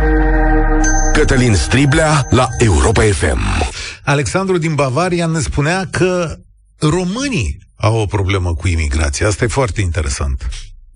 Cătălin Striblea la Europa FM. Alexandru din Bavaria ne spunea că românii au o problemă cu imigrația. Asta e foarte interesant.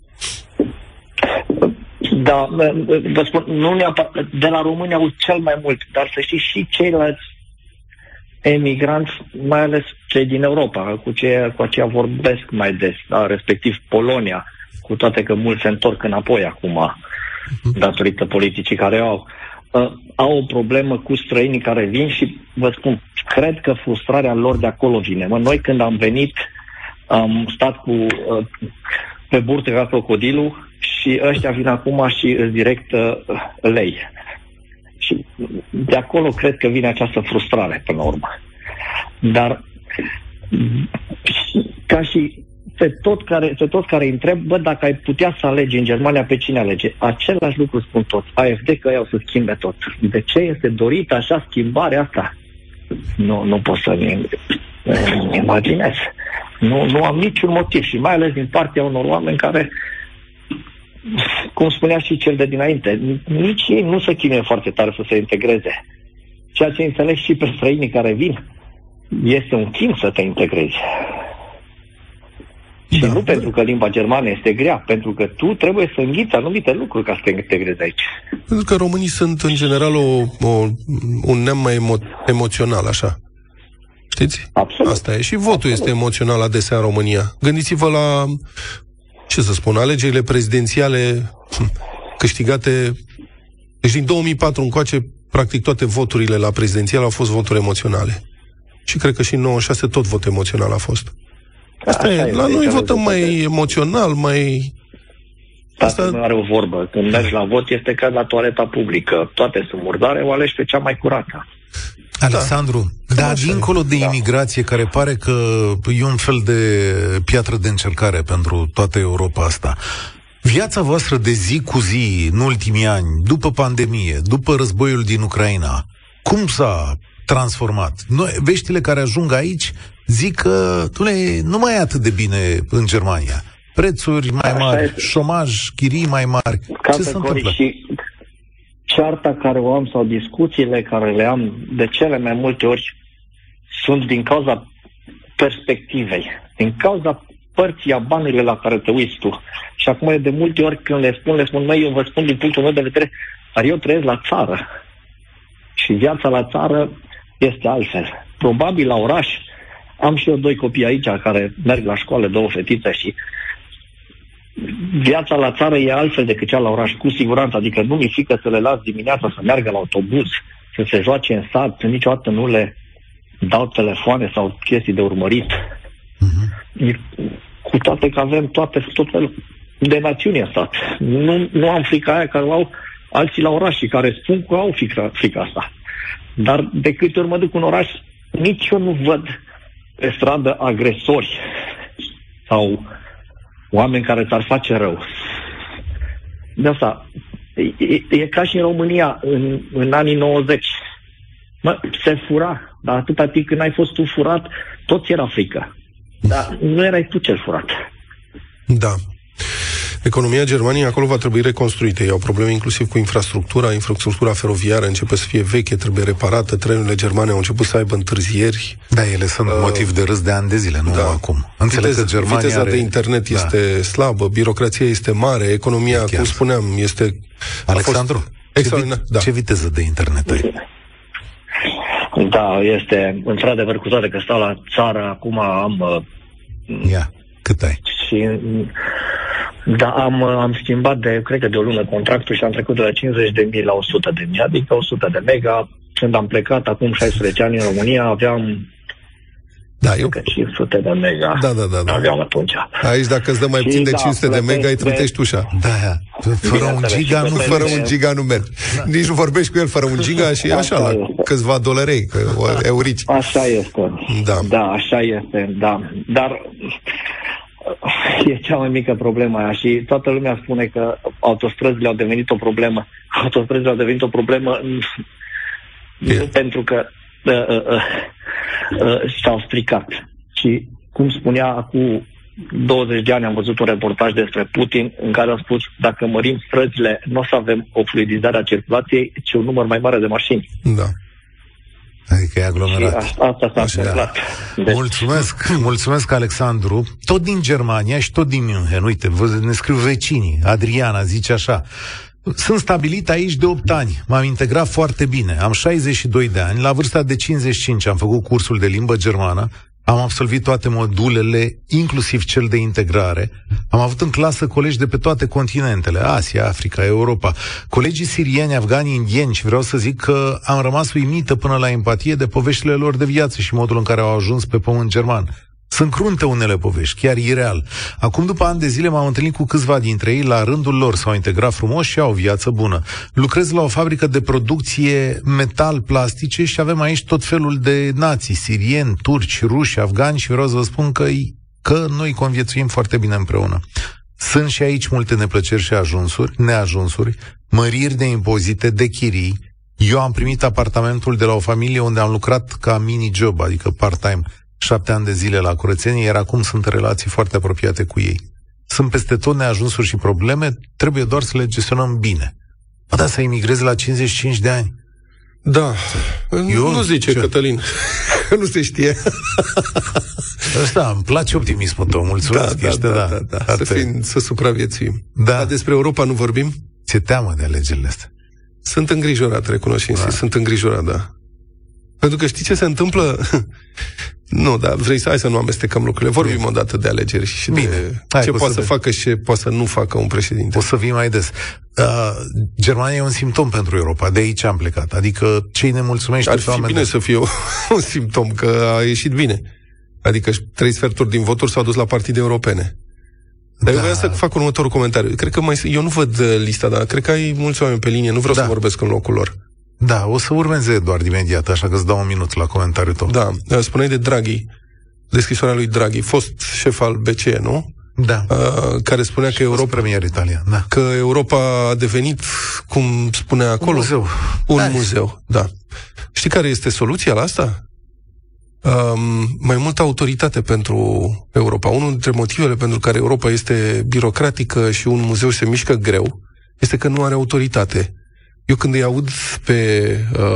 Da, vă spun, nu neapărat, de la România au cel mai mult, dar să știți și ceilalți emigranți, mai ales cei din Europa, cu aceia vorbesc mai des, da, respectiv Polonia, cu toate că mulți se întorc înapoi acum, datorită politicii care au o problemă cu străinii care vin și vă spun, cred că frustrarea lor de acolo vine. Noi când am venit, am stat pe burtă ca crocodilul și ăștia vin acum și îți direct lei. Și de acolo cred că vine această frustrare până la urmă. Dar ca și pe toți care îi întreb, dacă ai putea să alegi în Germania, pe cine alege? Același lucru spun toți. AfD, că ei o să schimbe tot. De ce este dorită așa schimbarea asta? Nu pot să-mi imaginez. Nu am niciun motiv și mai ales din partea unor oameni care, cum spunea și cel de dinainte, nici ei nu se chinuie foarte tare să se integreze. Ceea ce înțeleg și pe străinii care vin. este un timp să te integrezi. Și nu pentru că limba germană este grea, pentru că tu trebuie să înghiți anumite lucruri ca să te integrezi aici. Pentru că românii sunt, în general, un neam mai emoțional, așa. Știți? Absolut. Asta e. Și votul este emoțional adesea în România. Gândiți-vă la, ce să spun, alegerile prezidențiale câștigate. Deci din 2004 încoace, practic toate voturile la prezidențiale au fost voturi emoționale. Și cred că și în 96 tot vot emoțional a fost. Asta e. La noi votăm mai emoțional, mai... Asta nu are o vorbă. Când mergi la vot este ca la toaleta publică. Toate sunt murdare, o alegi pe cea mai curată. Alexandru, dincolo de imigrație, care pare că e un fel de piatră de încercare pentru toată Europa asta, viața voastră de zi cu zi, în ultimii ani, după pandemie, după războiul din Ucraina, cum s-a transformat? Veștile care ajung aici zic că nu mai e atât de bine în Germania. Prețuri mai mari, șomaj, chirii mai mari. Ce se întâmplă? Și cearta care o am sau discuțiile care le am de cele mai multe ori sunt din cauza perspectivei, din cauza părții a banilor la care te uiți tu. Și acum de multe ori când le spun, măi, eu vă spun din punctul meu de vedere, dar eu trăiesc la țară. Și viața la țară este altfel. Probabil la oraș, am și eu 2 copii aici care merg la școală, 2 fetițe și viața la țară e altfel decât cea la oraș, cu siguranță. Adică nu mi-e frică să le las dimineața să meargă la autobuz, să se joace în sat, niciodată nu le dau telefoane sau chestii de urmărit. Cu toate că avem tot felul de națiuni în sat. Nu am frica aia care o au alții la oraș și care spun că au frica asta. Dar de câte ori mă duc în oraș, nici eu nu văd pe stradă agresori sau oameni care ți-ar face rău. De asta, e ca și în România în anii 90. Se fura, dar atâta timp când ai fost tu furat, toți era frică. Dar nu erai tu cel furat. Da. Economia Germaniei acolo va trebui reconstruită. Ei au probleme inclusiv cu infrastructura feroviară începe să fie veche, trebuie reparată, trenurile germane au început să aibă întârzieri. Da, ele sunt motiv de râs de ani de zile, nu acum. Înțeleg că Germania viteza de internet este slabă, birocrația este mare, economia, cum spuneam, este... Alexandru, ce viteză de internet ai? Da, este într-adevăr, cu toate că stau la țară, acum am... Cât ai? Și... Da, am schimbat cred că de o lună contractul și am trecut de la 50.000 la 100.000, adică 100 de mega. Când am plecat acum 16 ani în România, aveam 500 de mega. Da. Aveam atunci. Aici, dacă îți dă mai puțin de 500 de mega, îi trântești ușa. Fără un giga nu mergi. Nici nu vorbești cu el fără un giga și așa, la câțiva dolari, eurici. Așa este. Da, așa este, da. Dar... e cea mai mică problemă aia și toată lumea spune că autostrăzile au devenit o problemă. Autostrăzile au devenit o problemă nu pentru că s-au stricat. Și cum spunea acum 20 de ani am văzut un reportaj despre Putin în care a spus dacă mărim străzile nu o să avem o fluidizare a circulației, ci un număr mai mare de mașini. Da. Adică e aglomerat. Și asta s-a întâmplat. Mulțumesc, Alexandru. Tot din Germania și tot din München. Uite, ne scriu vecinii. Adriana zice așa: sunt stabilit aici de 8 ani. M-am integrat foarte bine. Am 62 de ani. La vârsta de 55 am făcut cursul de limbă germană. Am absolvit toate modulele, inclusiv cel de integrare. Am avut în clasă colegi de pe toate continentele, Asia, Africa, Europa, colegii sirieni, afgani, indieni, și vreau să zic că am rămas uimită până la empatie de poveștile lor de viață și modul în care au ajuns pe pământ german. Sunt crunte unele povești, chiar ireal. Acum, după ani de zile, m-am întâlnit cu câțiva dintre ei, la rândul lor s-au integrat frumos și au o viață bună. Lucrez la o fabrică de producție metal plastice și avem aici tot felul de nații, sirieni, turci, ruși, afgani, și vreau să vă spun că noi conviețuim foarte bine împreună. Sunt și aici multe neplăceri și neajunsuri, măriri de impozite, de chirii. Eu am primit apartamentul de la o familie unde am lucrat ca mini-job, adică part-time, 7 ani de zile la curățenie, iar acum sunt relații foarte apropiate cu ei. Sunt peste tot neajunsuri și probleme, trebuie doar să le gestionăm bine. Să emigrezi la 55 de ani. Da. Nu zice, Cătălin. Nu se știe. Ăsta, îmi place optimismul tău, mulțumesc. Da. Să supraviețuim. Da. Dar despre Europa nu vorbim? Ți-e teamă de alegerile astea? Sunt îngrijorat, recunosc, sunt îngrijorat, da. Pentru că știi ce se întâmplă? Nu, dar hai să nu amestecăm lucrurile. Vorbim odată de alegeri și de ce poate să facă și ce poate să nu facă un președinte. O să vii mai des. Germania e un simptom pentru Europa, de aici am plecat. Adică cei nemulțumești... Ar fi bine să fie un simptom, că a ieșit bine. Adică 3/4 din voturi s-au dus la partide europene. Dar eu vreau să fac următorul comentariu. Cred că eu nu văd lista, dar cred că ai mulți oameni pe linie, nu vreau să vorbesc în locul lor. Da, o să urmeze Eduard imediat, așa că îți dau un minut la comentariul tău. Da, spuneai de Draghi, de scrisoarea lui Draghi, fost șef al BCE, nu? Da. Care spunea că Europa, premier italian, da. Că Europa a devenit, cum spunea acolo, un muzeu. Da. Știi care este soluția la asta? Mai multă autoritate pentru Europa. Unul dintre motivele pentru care Europa este birocratică și un muzeu se mișcă greu este că nu are autoritate. Eu când îi aud pe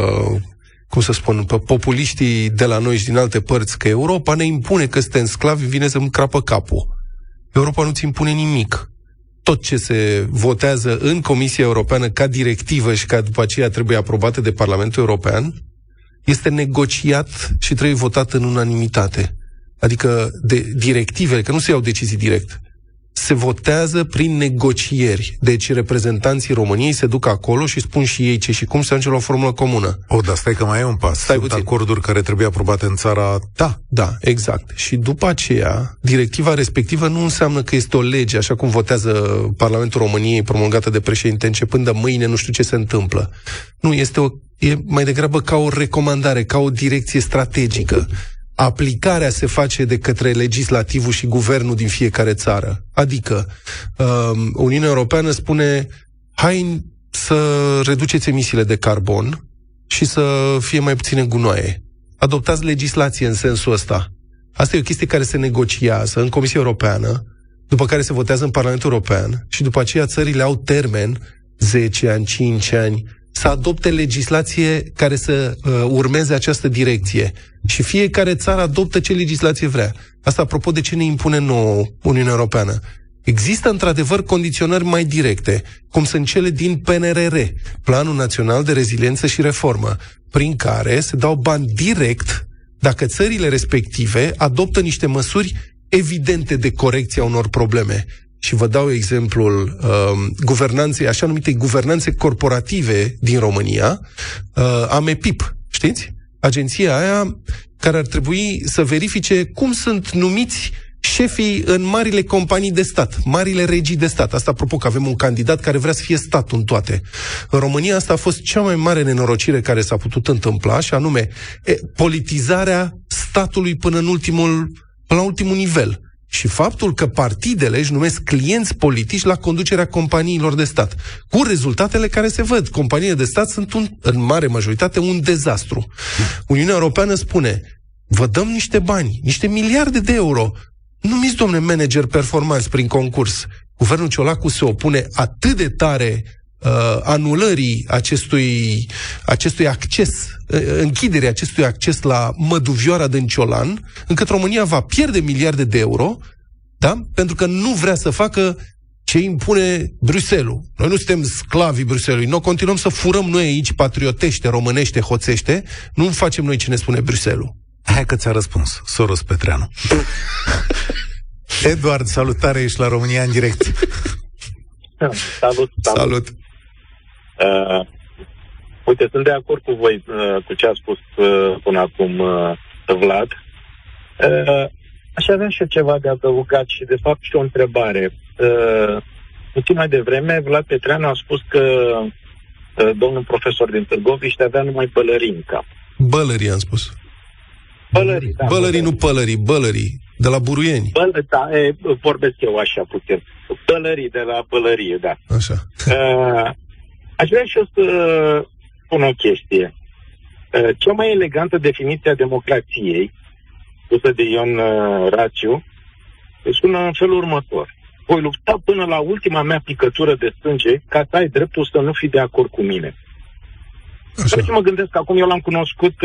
pe populiștii de la noi și din alte părți că Europa ne impune că suntem sclavi, vine să-mi crapă capul. Europa nu-ți impune nimic. Tot ce se votează în Comisia Europeană ca directivă și ca după aceea trebuie aprobată de Parlamentul European este negociat și trebuie votat în unanimitate. Adică de directivele, că nu se iau decizii direct, se votează prin negocieri. Deci reprezentanții României se duc acolo și spun și ei ce și cum se ajunge la o formulă comună. Dar stai că mai e un pas. Sunt acorduri care trebuie aprobate în țara ta. Da, exact. Și după aceea, directiva respectivă nu înseamnă că este o lege, așa cum votează Parlamentul României promulgată de președinte începând de mâine, nu știu ce se întâmplă. Nu, e mai degrabă ca o recomandare, ca o direcție strategică. Aplicarea se face de către legislativul și guvernul din fiecare țară. Adică, Uniunea Europeană spune, hai să reduceți emisiile de carbon și să fie mai puține gunoaie. Adoptați legislație în sensul ăsta. Asta e o chestie care se negociază în Comisia Europeană, după care se votează în Parlamentul European și după aceea țările au termen, 10 ani, 5 ani, să adopte legislație care să urmeze această direcție. Și fiecare țară adoptă ce legislație vrea. Asta apropo de ce ne impune nouă Uniunea Europeană. Există într-adevăr condiționări mai directe, cum sunt cele din PNRR, Planul Național de Reziliență și Reformă, prin care se dau bani direct dacă țările respective adoptă niște măsuri evidente de corecție a unor probleme. Și vă dau exemplul guvernanței, așa numitei guvernanțe corporative din România, AMEPIP, știți? Agenția aia care ar trebui să verifice cum sunt numiți șefii în marile companii de stat, marile regii de stat. Asta apropo că avem un candidat care vrea să fie statul în toate. În România asta a fost cea mai mare nenorocire care s-a putut întâmpla, și anume politizarea statului până la ultimul nivel. Și faptul că partidele își numesc clienți politici la conducerea companiilor de stat, cu rezultatele care se văd. Companiile de stat sunt în mare majoritate un dezastru. Uniunea Europeană spune, vă dăm niște bani, niște miliarde de euro, numiți, domne, manageri performanți prin concurs. Guvernul Ciolacu se opune atât de tare anulării acestui acces, închiderea acestui acces la Măduvioara din Ciolan, încât România va pierde miliarde de euro, da? Pentru că nu vrea să facă ce impune Bruxelles-ul. Noi nu suntem sclavii Bruxelles-ului, noi continuăm să furăm noi aici patriotește, românește, hoțește, nu facem noi ce ne spune Bruxelles-ul. Hai că ți-a răspuns Soros Petreanu. Eduard, salutare, ești la România în direct. Salut. Uite, sunt de acord cu voi, cu ce a spus până acum Vlad. Aș avea și eu ceva de adăugat și, de fapt, și o întrebare. Puțin mai devreme, Vlad Petreanu a spus că domnul profesor din Târgoviște avea numai bălării în cap. Bălării, am spus. Bălării, da. Bălării, nu pălării, bălării. De la Buruieni. Da, vorbesc eu așa puțin. Bălării, de la bălărie, da. Așa. Aș vrea și eu să spun o chestie. Cea mai elegantă definiție a democrației, pusă de Ion Rațiu, sună în felul următor. Voi lupta până la ultima mea picătură de sânge ca să ai dreptul să nu fii de acord cu mine. Așa. Mă gândesc, acum eu l-am cunoscut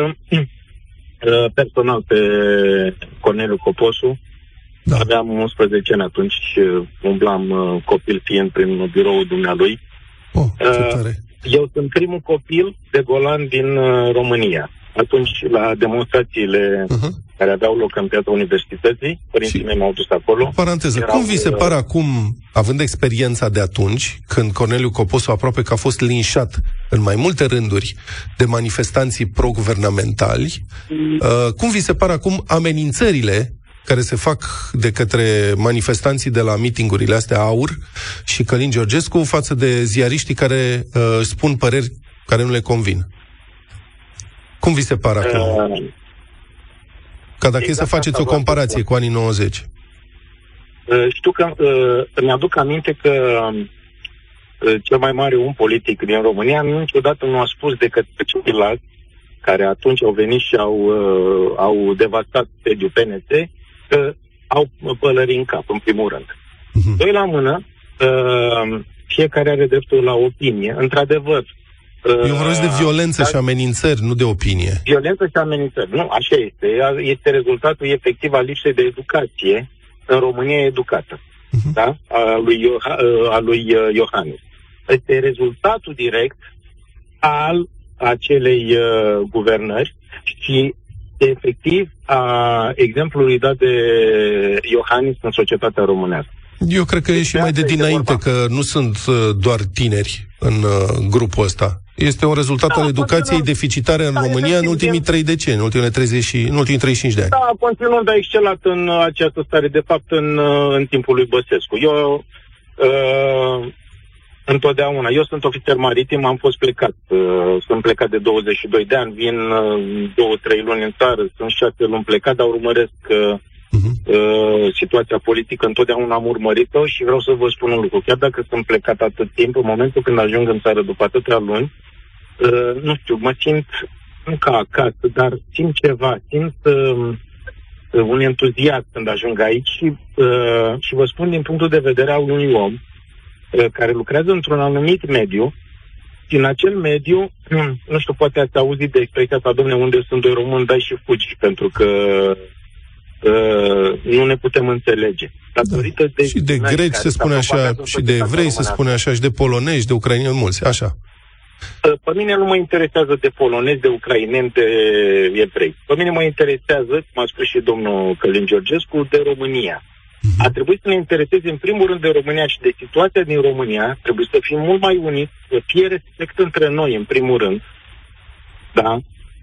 personal pe Corneliu Coposu. Da. Aveam 11 ani atunci și umblam copil fiind prin biroul dumnealui. Eu sunt primul copil de golan din România. Atunci, la demonstrațiile care aveau loc în Piața Universității, părinții mei m-au dus acolo. Paranteză, cum vi se pare acum, având experiența de atunci, când Corneliu Coposu aproape că a fost linșat în mai multe rânduri de manifestanții pro-guvernamentali, cum vi se pare acum amenințările care se fac de către manifestanții de la mitingurile astea AUR și Călin Georgescu față de ziariștii care spun păreri care nu le convin? Cum vi se pare acum? Ca dacă e să faceți o comparație cu anii 90. Știu că îmi aduc aminte că cel mai mare om politic din România niciodată nu a spus decât pe ceilalți care atunci au venit și au devastat sediul PNC că au pălării în cap, în primul rând. Doi la mână, fiecare are dreptul la opinie. Într-adevăr, eu vorbesc de violență și amenințări, nu de opinie. Violență și amenințări. Nu, așa este. Este rezultatul efectiv al lipsei de educație în România educată. Da? A lui Iohannis. Este rezultatul direct al acelei guvernări și efectiv a exemplului dat de Iohannis în societatea românească. Eu cred că e și mai de dinainte, că nu sunt doar tineri în grupul ăsta. Este un rezultat al educației deficitare în România în ultimii 3 decenii, în ultimii 35 de ani. Da, continuând a excelat în această stare, de fapt, în timpul lui Băsescu. Eu, întotdeauna, eu sunt ofițer maritim, am fost plecat. Sunt plecat de 22 de ani, vin 2-3 luni în țară, sunt 6 luni plecat, dar urmăresc situația politică, întotdeauna am urmărit-o și vreau să vă spun un lucru. Chiar dacă sunt plecat atât timp, în momentul când ajung în țară după atâtea luni, nu știu, mă simt nu ca acasă, dar simt ceva, simt un entuziasm când ajung aici și vă spun din punctul de vedere al unui om care lucrează într-un anumit mediu și în acel mediu, nu știu, poate ați auzit de expresia asta, dom'le, unde sunt doi români, dai și fugi, pentru că nu ne putem înțelege. Da. Și de greci se spune așa, și de evrei se spune așa, și de polonezi, de ucraineni, mulți, așa. Pe mine nu mă interesează de polonezi, de ucraineni, de evrei. Pe mine mă interesează, cum a spus și domnul Călin Georgescu, de România. A trebuit să ne intereseze în primul rând de România și de situația din România. Trebuie să fim mult mai uniți, să fie respect între noi, în primul rând. Da?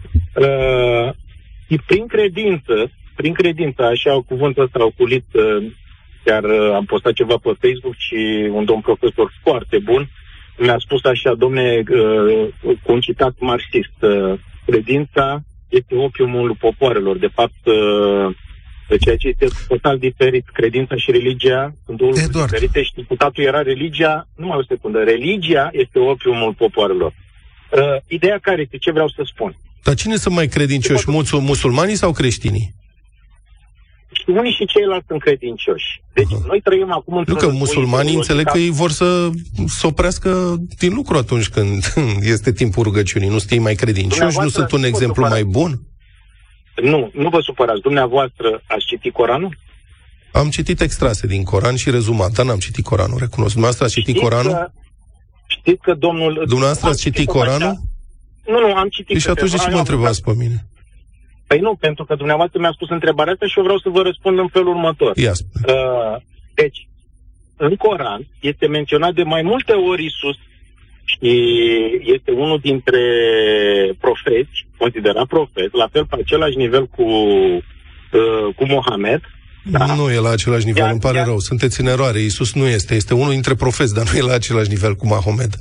Și prin credință, așa cuvântul ăsta oculit, chiar am postat ceva pe Facebook și un domn profesor foarte bun mi-a spus așa, domne, cu un citat marxist, credința este opiumul popoarelor. De fapt, ceea ce este total diferit, credința și religia sunt două lucruri diferite și citatul era religia, numai o secundă, religia este opiumul popoarelor. Ideea care este, ce vreau să spun? Dar cine sunt mai credincioși, musulmanii sau creștinii? Și unii și ceilalți sunt credincioși. Deci noi trăim acum într-o... Nu că musulmanii înțeleg că ei vor să oprească din lucru atunci când este timpul rugăciunii. Nu sunt ei mai credincioși? Nu sunt un exemplu mai bun? Nu vă supărați. Dumneavoastră ați citit Coranul? Am citit extrase din Coran și rezumat, dar n-am citit Coranul, recunosc. Dumneavoastră ați citit Coranul? Știți că domnul... Dumneavoastră ați citit Coranul? Nu, am citit. Și atunci de ce mă întrebați pe mine? Păi nu, pentru că dumneavoastră mi-a spus întrebarea asta și eu vreau să vă răspund în felul următor. Deci, în Coran este menționat de mai multe ori Iisus și este unul dintre profeți, considerat profet, la fel pe același nivel cu Mohamed. Da? Nu e la același nivel, îmi pare rău, sunteți în eroare. Iisus nu este unul dintre profeți, dar nu e la același nivel cu Mohamed.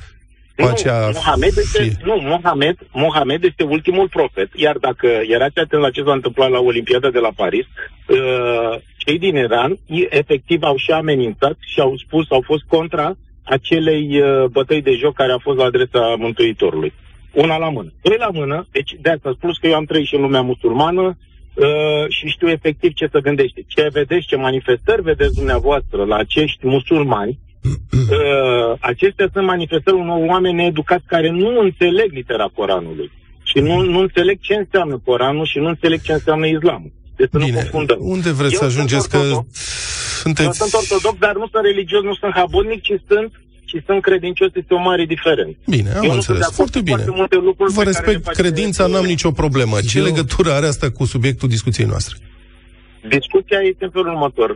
Mohamed este ultimul profet, iar dacă erați atent la ce s-a întâmplat la Olimpiada de la Paris, cei din Iran efectiv au și amenințat și au fost contra acelei bătăi de joc care a fost la adresa Mântuitorului. Una la mână. Doi la mână, deci de asta spus că eu am trăit și în lumea musulmană și știu efectiv ce se gândește. Ce vedeți, ce manifestări vedeți dumneavoastră la acești musulmani Acestea sunt manifestări unor oameni needucați care nu înțeleg litera Coranului. Și nu înțeleg ce înseamnă Coranul și nu înțeleg ce înseamnă islamul. Deci bine, nu confundăm. Unde vreți să ajungeți? Eu sunt ortodox, dar nu sunt religios, nu sunt habotnic, ci sunt credincios, este o mare diferență. Bine, am înțeles. Foarte bine. Vă respect credința, n-am nicio problemă. Ce legătură are asta cu subiectul discuției noastre? Discuția este în felul următor.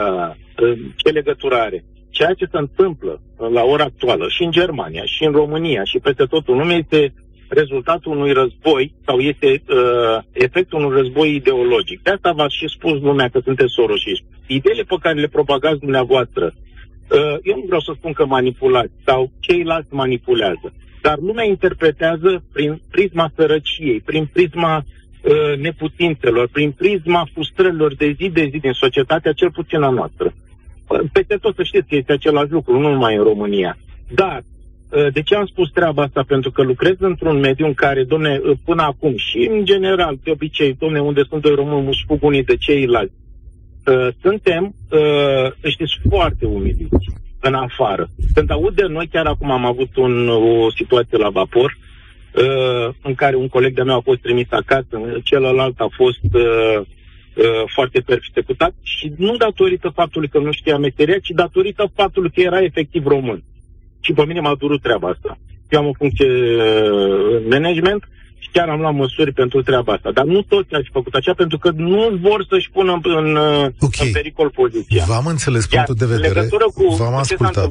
Ce legătură are? Ceea ce se întâmplă la ora actuală și în Germania, și în România, și peste tot în lume este rezultatul unui război sau este efectul unui război ideologic. De asta v-ați și spus lumea că sunteți soroșiști. Ideile pe care le propagați dumneavoastră, eu nu vreau să spun că manipulați sau ceilalți manipulează, dar lumea interpretează prin prisma sărăciei, prin prisma neputințelor, prin prisma frustrărilor de zi din societatea, cel puțin a noastră. Peste tot să știți că este același lucru, nu numai în România. Dar de ce am spus treaba asta? Pentru că lucrez într-un mediu în care, domne, până acum și în general, de obicei, domne, unde sunt doi români, își fug unii de ceilalți, suntem, știți, foarte umiliți în afară. Când aud de noi, chiar acum am avut o situație la vapor, în care un coleg de-a meu a fost trimis acasă, celălalt a fost foarte persecutat și nu datorită faptului că nu știa meseria, ci datorită faptului că era efectiv român. Și pe mine m-a durut treaba asta. Eu am o funcție în management și chiar am luat măsuri pentru treaba asta. Dar nu toți au făcut așa, pentru că nu vor să-și pună în pericol poziția. V-am înțeles punctul de vedere, v-am ascultat.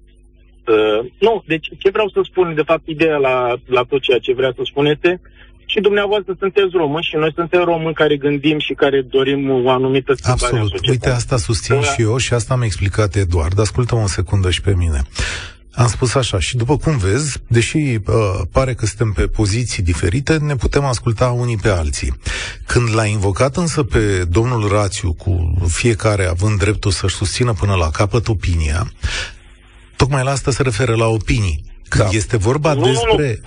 Nu, deci ce vreau să spun, de fapt, ideea la tot ceea ce vrea să spunete, și dumneavoastră sunteți români și noi suntem români care gândim și care dorim o anumită schimbare. Absolut, uite, asta susțin și eu și asta mi-a explicat Eduard. Ascultă-mă o secundă și pe mine. Am spus așa, și după cum vezi, deși pare că suntem pe poziții diferite, ne putem asculta unii pe alții. Când l-a invocat însă pe domnul Rațiu, cu fiecare având dreptul să-și susțină până la capăt opinia, tocmai la asta se referă, la opinii. Când este vorba despre...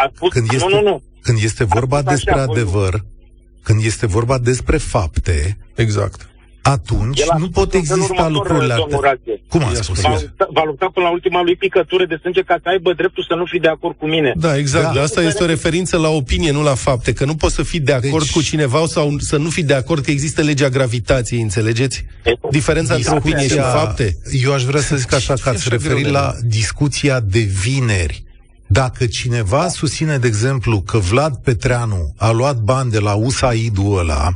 Când este vorba despre adevăr, când este vorba despre fapte, exact, atunci nu pot exista lucrurile astea. Cum a spus? Va lupta până la ultima lui picătură de sânge ca să aibă dreptul să nu fii de acord cu mine. Da, exact. Da. Asta este o referință la opinie, nu la fapte. Că nu poți să fii de acord cu cineva sau să nu fii de acord că există legea gravitației, înțelegeți? Diferența între opinie și fapte. Eu aș vrea să zic așa, că ați referit la discuția de vineri. Dacă cineva susține, de exemplu, că Vlad Petreanu a luat bani de la USAID-ul ăla,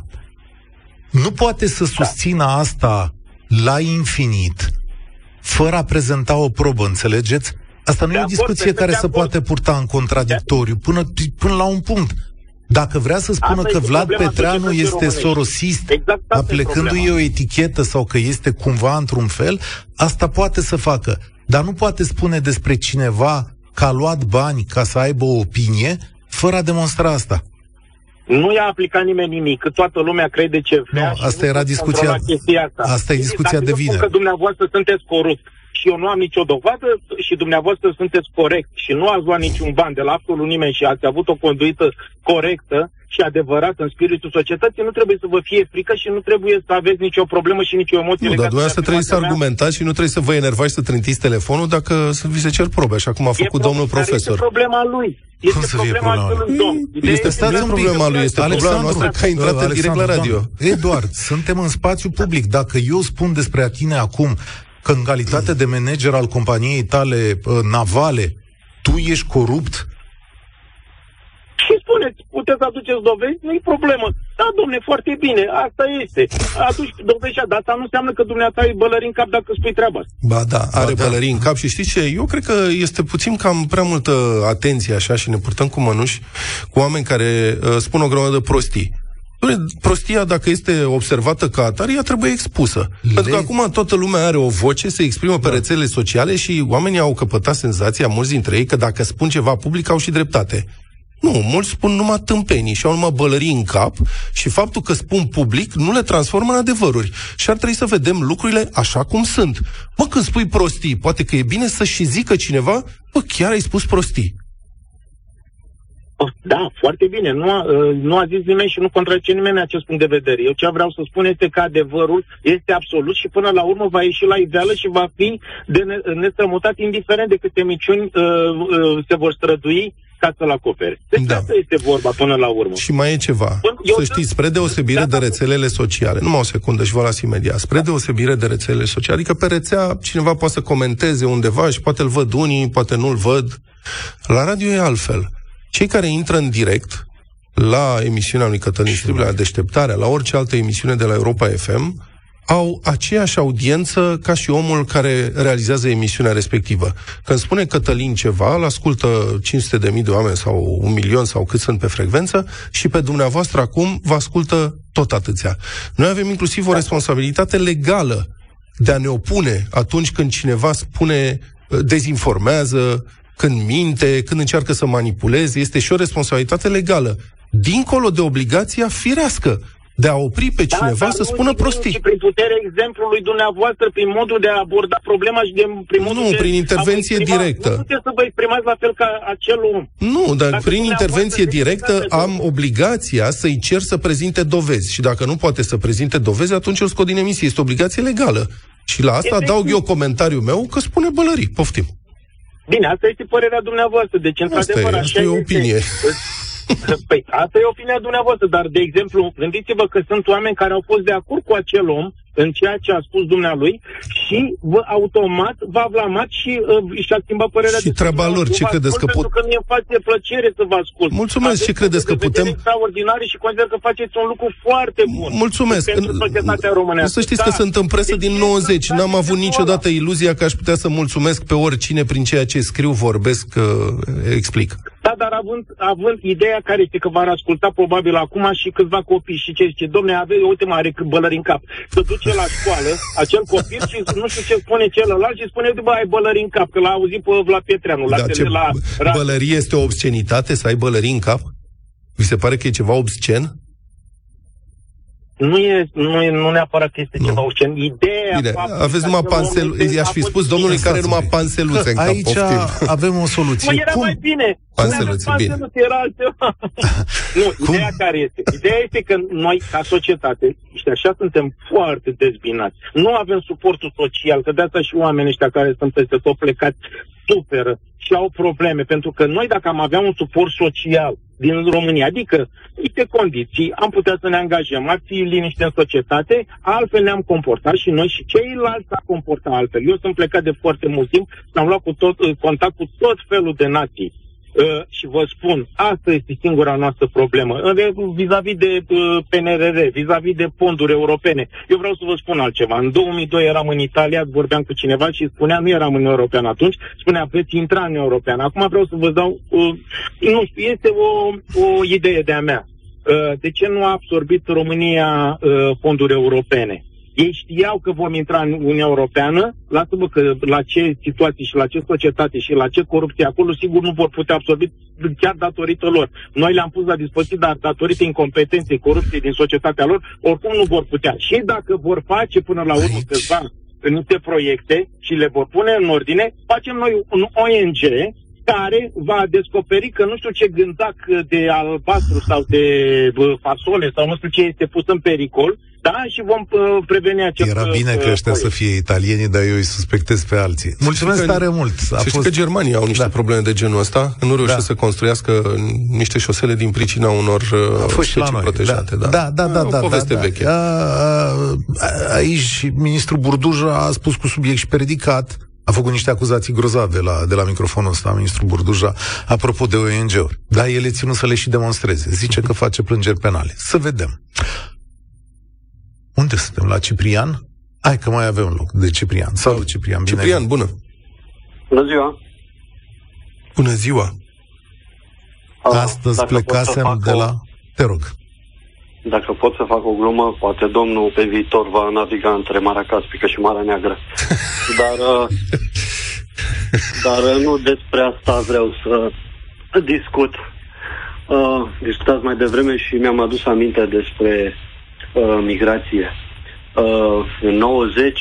nu poate să susțină asta la infinit, fără a prezenta o probă, înțelegeți? Asta nu e o discuție care se poate purta în contradictoriu, până la un punct. Dacă vrea să spună că Vlad Petreanu este sorosist, aplecându-i o etichetă sau că este cumva într-un fel, asta poate să facă. Dar nu poate spune despre cineva că a luat bani ca să aibă o opinie, fără a demonstra asta. Nu i-a aplicat nimeni nimic, că toată lumea crede ce vrea. Nu, asta era discuția. Asta e discuția de vineri. Dacă dumneavoastră sunteți corupt și eu nu am nicio dovadă și dumneavoastră sunteți corect și nu ați luat niciun ban de la absolut nimeni și ați avut o conduită corectă și adevărat în spiritul societății, nu trebuie să vă fie frică și nu trebuie să aveți nicio problemă și nicio emoție. Nu, dar dumneavoastră trebuie să argumentați și nu trebuie să vă enervați să trântiți telefonul dacă vi se cer probe, așa cum a făcut domnul profesor. Este problema lui. Este problema lui, domn. Este problema lui, este problema noastră că a intrat în direct la radio. Eduard, suntem în spațiu public. Dacă eu spun despre tine acum că în calitate de manager al companiei tale navale, tu ești corupt? Și spuneți, puteți aduceți dovezi, nu-i problemă. Da, domne, foarte bine, asta este. Aduci dovezi, dar asta nu înseamnă că dumneata ai bălării în cap dacă spui treaba asta. Ba da, are bălării în cap și știți ce? Eu cred că este puțin cam prea multă atenție așa și ne purtăm cu mănuși cu oameni care spun o grămadă de prostii. Prostia, dacă este observată ca atare, ea trebuie expusă. Pentru că acum toată lumea are o voce, se exprimă pe rețelele sociale și oamenii au căpătat senzația, mulți dintre ei, că dacă spun ceva public au și dreptate. Nu, mulți spun numai tâmpenii și au numai bălării în cap și faptul că spun public nu le transformă în adevăruri. Și ar trebui să vedem lucrurile așa cum sunt. Mă, când spui prostii, poate că e bine să și zică cineva, bă, chiar ai spus prostii. Da, foarte bine. Nu a zis nimeni și nu contrazice nimeni acest punct de vedere. Eu ce vreau să spun este că adevărul este absolut și până la urmă va ieși la iveală și va fi de nestrămutat, indiferent de câte minciuni se vor strădui ca să-l acopere. Deci asta este vorba până la urmă. Și mai e ceva. Să știți, spre deosebire de rețelele sociale, numai o secundă și vă las imediat, spre deosebire de rețelele sociale, adică pe rețea cineva poate să comenteze undeva și poate îl văd unii, poate nu-l văd. La radio e altfel. Cei care intră în direct la emisiunea lui Cătălin Striblea, la Deșteptarea, la orice altă emisiune de la Europa FM, au aceeași audiență ca și omul care realizează emisiunea respectivă. Când spune Cătălin ceva, îl ascultă 500.000 de oameni sau 1.000.000 sau cât sunt pe frecvență și pe dumneavoastră acum vă ascultă tot atâția. Noi avem inclusiv o responsabilitate legală de a ne opune atunci când cineva spune, dezinformează, când minte, când încearcă să manipuleze. Este și o responsabilitate legală, dincolo de obligația firească de a opri pe cineva să spună prostii. Și prin puterea exemplului dumneavoastră, prin modul de a aborda problema și prin modul de prin intervenție directă. Nu puteți să vă exprimați la fel ca acel om. Nu, dar prin intervenție directă am obligația să-i cer să prezinte dovezi. Și dacă nu poate să prezinte dovezi, atunci îl scot din emisie. Este obligație legală. Și la asta adaug eu comentariul meu că spune bălării. Poftim. Bine, asta este părerea dumneavoastră. Deci, într-adevăr, asta e o opinie. Păi, asta e opinia dumneavoastră, dar, de exemplu, gândiți-vă că sunt oameni care au fost de acord cu acel om în ceea ce a spus dumnealui și automat v-a blamat și și-a schimbat părerea. Și treaba lor, ce credeți că Pentru că mi-e face plăcere să vă ascult. Mulțumesc, ce credeți că putem... extraordinare și consider că faceți un lucru foarte bun. Mulțumesc. Pentru societatea românească. Să știți că sunt în presă din 90. N-am avut niciodată iluzia că aș putea să mulțumesc pe oricine prin ceea ce scriu, vorbesc, explic. Da, dar având ideea care este că v-ar asculta probabil acum și câțiva copii și ce zice, domne, uite mă, are bălări în cap. Să duce la școală acel copil și nu știu ce spune celălalt și spune, bă, ai bălări în cap, că l-a auzit pe la Pietreanu. Bălărie este o obscenitate să ai bălării în cap? Vi se pare că e ceva obscen? Nu neapărat că este ceva obscen. Ideea... Bine, aveți numai panseluțe. I-aș fi spus domnului care numai panseluțe în cap. Aici avem o soluție. Era mai bine. Panseluțe, bine. Era altceva. Nu, ideea care este? Ideea este că noi, ca societate, și așa suntem foarte dezbinați. Nu avem suportul social, că de asta și oamenii ăștia care sunt peste tot plecați suferă și au probleme, pentru că noi dacă am avea un suport social din România, adică niște condiții, am putea să ne angajăm, ar fi liniște în societate, altfel ne-am comportat și noi și ceilalți s-au comportat altfel. Eu sunt plecat de foarte mult timp, am luat contact cu tot felul de nații. Și vă spun, asta este singura noastră problemă. Vis-a-vis de PNRR, vis-a-vis de fonduri europene. Eu vreau să vă spun altceva. În 2002 eram în Italia, vorbeam cu cineva și spunea, nu eram în European atunci, spunea, veți intra în European. Acum vreau să vă dau, nu știu, este o idee de-a mea. De ce nu a absorbit România fonduri europene? Ei știau că vom intra în Uniunea Europeană, lasă-vă că la ce situații și la ce societate și la ce corupție acolo, sigur nu vor putea absorbi chiar datorită lor. Noi le-am pus la dispoziție, dar datorită incompetenței, corupției din societatea lor, oricum nu vor putea. Și dacă vor face până la urmă câțiva niște proiecte și le vor pune în ordine, facem noi un ONG care va descoperi că nu știu ce gândac de albastru sau de fasole sau nu știu ce este pus în pericol, da? Și vom preveni acest... Era bine că ăștia să fie italieni, dar eu îi suspectez pe alții. Mulțumesc tare mult! Știți că Germania au niște probleme de genul ăsta? Nu reușesc să construiască niște șosele din pricina unor specii protejate. Da. O poveste veche. Aici ministrul Burduja a spus cu subiect și predicat. A făcut niște acuzații grozave de la microfonul ăsta, ministrul Burduja, apropo de ONG-uri. Dar el e ținut să le și demonstreze. Zice că face plângeri penale. Să vedem. Unde suntem? La Ciprian? Hai că mai avem loc de Ciprian. Salut, Ciprian. Bine. Ciprian, bună! Bună ziua! Bună ziua! Astăzi plecasem de la... Te rog. Dacă pot să fac o glumă, poate domnul pe viitor va naviga între Marea Caspică și Marea Neagră. Dar nu despre asta vreau să discut. Discutați mai devreme și mi-am adus aminte despre migrație. În 90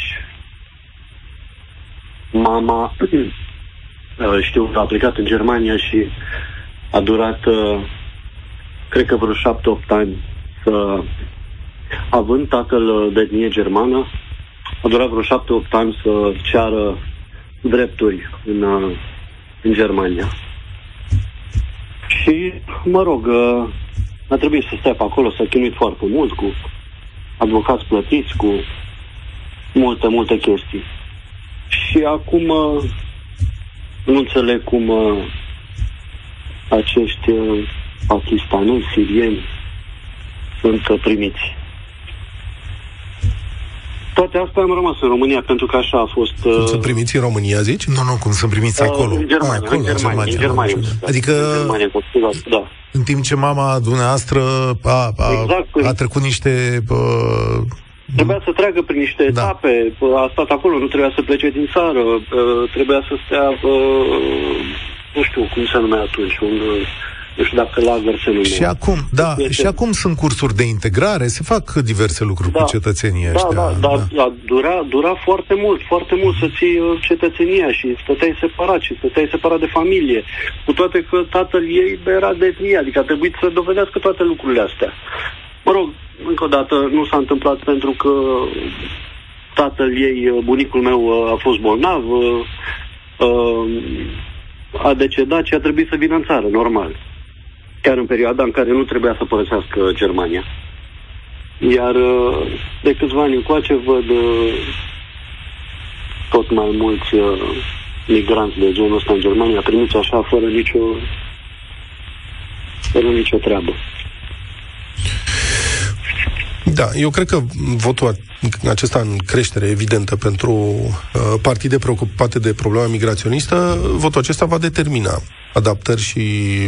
mama știu că a plecat în Germania și A durat, cred că vreo 7-8 ani, având tatăl de etnie germană, a durat vreo 7-8 ani să ceară drepturi în Germania. Și, mă rog, a trebuit să stea pe acolo, s-a chinuit foarte mult, cu advocați plătiți, cu multe chestii. Și acum nu înțeleg cum acești pakistanezi, sirieni sunt primiți. Toate astea am rămas în România, pentru că așa a fost... Cum sunt primiți în România, zici? Nu, cum sunt primiți acolo. În Germania. Adică, da. În timp ce mama dumneavoastră a trecut niște... Trebuia să treacă prin niște etape, a stat acolo, nu trebuia să plece din țară, trebuia să stea, nu știu cum se numea atunci, nu știu dacă lagăr se numea. Și acum sunt cursuri de integrare, se fac diverse lucruri cu cetățenii ăștia. Dura foarte mult să ții cetățenia și stăteai separat de familie, cu toate că tatăl ei era de etnie, adică a trebuit să dovedească toate lucrurile astea. Mă rog, încă o dată, nu s-a întâmplat pentru că tatăl ei, bunicul meu, a fost bolnav, a decedat și a trebuit să vină în țară, normal. Chiar în perioada în care nu trebuia să părăsească Germania. Iar de câțiva ani încoace văd tot mai mulți migranți de genul ăsta în Germania, primiți așa, fără nicio treabă. Da, eu cred că votul acesta în creștere evidentă pentru partide preocupate de problema migraționistă, votul acesta va determina adaptări și,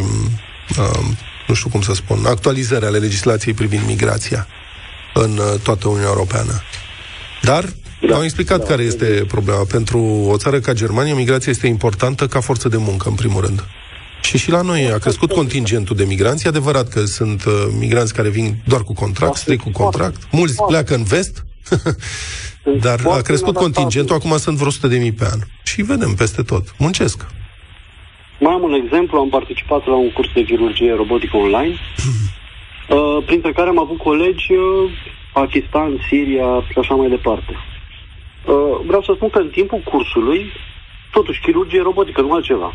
nu știu cum să spun, actualizări ale legislației privind migrația în toată Uniunea Europeană. Dar am explicat care este problema. Pentru o țară ca Germania, migrația este importantă ca forță de muncă, în primul rând. Și la noi a crescut contingentul de migranți. E adevărat că sunt migranți care vin doar cu contract, strict cu contract. Mulți pleacă în vest, dar a crescut contingentul, acum sunt vreo 100.000 pe an. Și vedem peste tot. Muncesc. Mai am un exemplu, am participat la un curs de chirurgie robotică online, printre care am avut colegi Pakistan, Siria și așa mai departe. Vreau să spun că în timpul cursului, totuși chirurgie robotică, nu altceva,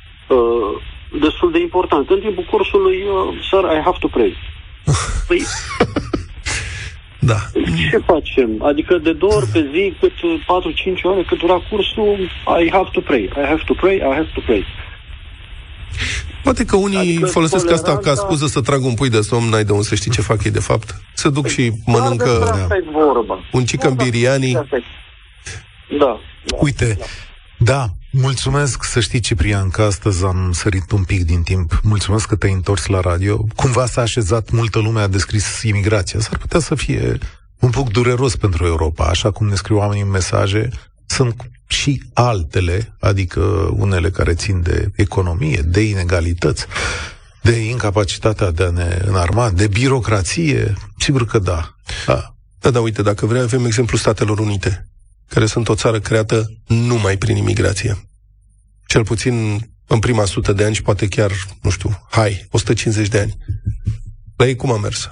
destul de important. În timpul cursului, sir, I have to pray. Păi, da. Ce facem? Adică de 2 ori pe zi, cât 4-5 ore, cât dura cursul, I have to pray. I have to pray, I have to pray. Poate că unii folosesc asta ca scuză să tragă un pui de somn, n-ai de unde să știi ce fac ei de fapt. Se duc și mănâncă un chicken biryani. Da. Uite, da, mulțumesc, să știi, Ciprian, că astăzi am sărit un pic din timp. Mulțumesc că te-ai întors la radio. Cumva s-a așezat, multă lume a descris imigrația. S-ar putea să fie un pic dureros pentru Europa, așa cum ne scriu oamenii în mesaje. Sunt și altele, adică unele care țin de economie, de inegalități, de incapacitatea de a ne înarma, de birocrație. Sigur că da. Da, uite, dacă vrei, avem exemplul Statelor Unite, care sunt o țară creată numai prin imigrație. Cel puțin în prima 100 de ani și poate chiar, 150 de ani. La ei cum a mers?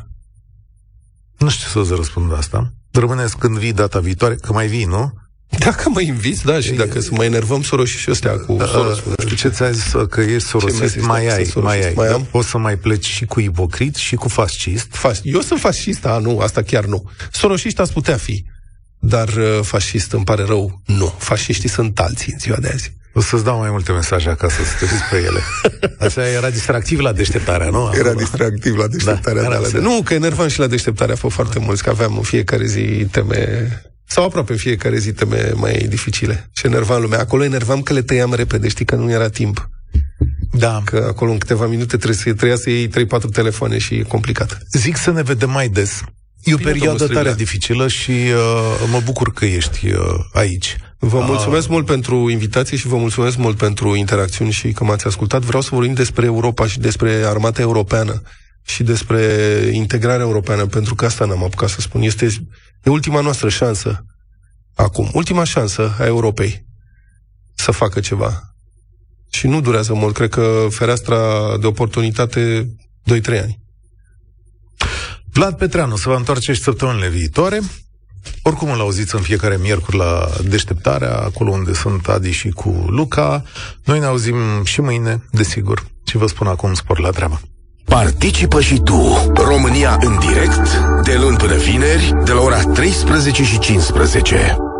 Nu știu să-ți răspund asta. Rămâneți când vii data viitoare, că mai vii, nu? Dacă mă inviți, da, și dacă să mai enervăm soroși și ăstea cu Soros. Ce ți-a zis că ești sorosist, mai ai. Poți să mai pleci și cu ipocrit și cu fascist. Eu sunt fascist, nu, asta chiar nu. Sorosiști ați putea fi, dar fascist, îmi pare rău, nu. Fasciștii sunt alții în ziua de azi. O să-ți dau mai multe mesaje acasă să te uiți pe ele. Așa era distractiv la deșteptarea, nu? Era distractiv la deșteptarea. Nu, că enervam și la deșteptarea, a fost foarte mulți, că aveam în fiecare zi teme... Sau aproape în fiecare zi teme mai dificile. Și enervam lumea. Acolo enervam că le tăiam repede, știi că nu era timp. Da. Că acolo în câteva minute trebuia să iei 3-4 telefoane și e complicat. Zic să ne vedem mai des. E o perioadă tare dificilă și mă bucur că ești aici. Vă mulțumesc mult pentru invitație și vă mulțumesc mult pentru interacțiuni și că m-ați ascultat. Vreau să vorbim despre Europa și despre armata europeană și despre integrarea europeană, pentru că asta n-am apucat să spun. E ultima noastră șansă acum, ultima șansă a Europei să facă ceva. Și nu durează mult, cred că fereastra de oportunitate 2-3 ani. Vlad Petreanu se va întoarce și săptămânile viitoare. Oricum îl auziți în fiecare miercuri la Deșteptarea, acolo unde sunt Adi și cu Luca. Noi ne auzim și mâine, desigur. Și vă spun acum, spor la treabă. Participă și tu, România în direct, de luni până vineri, de la ora 13:15.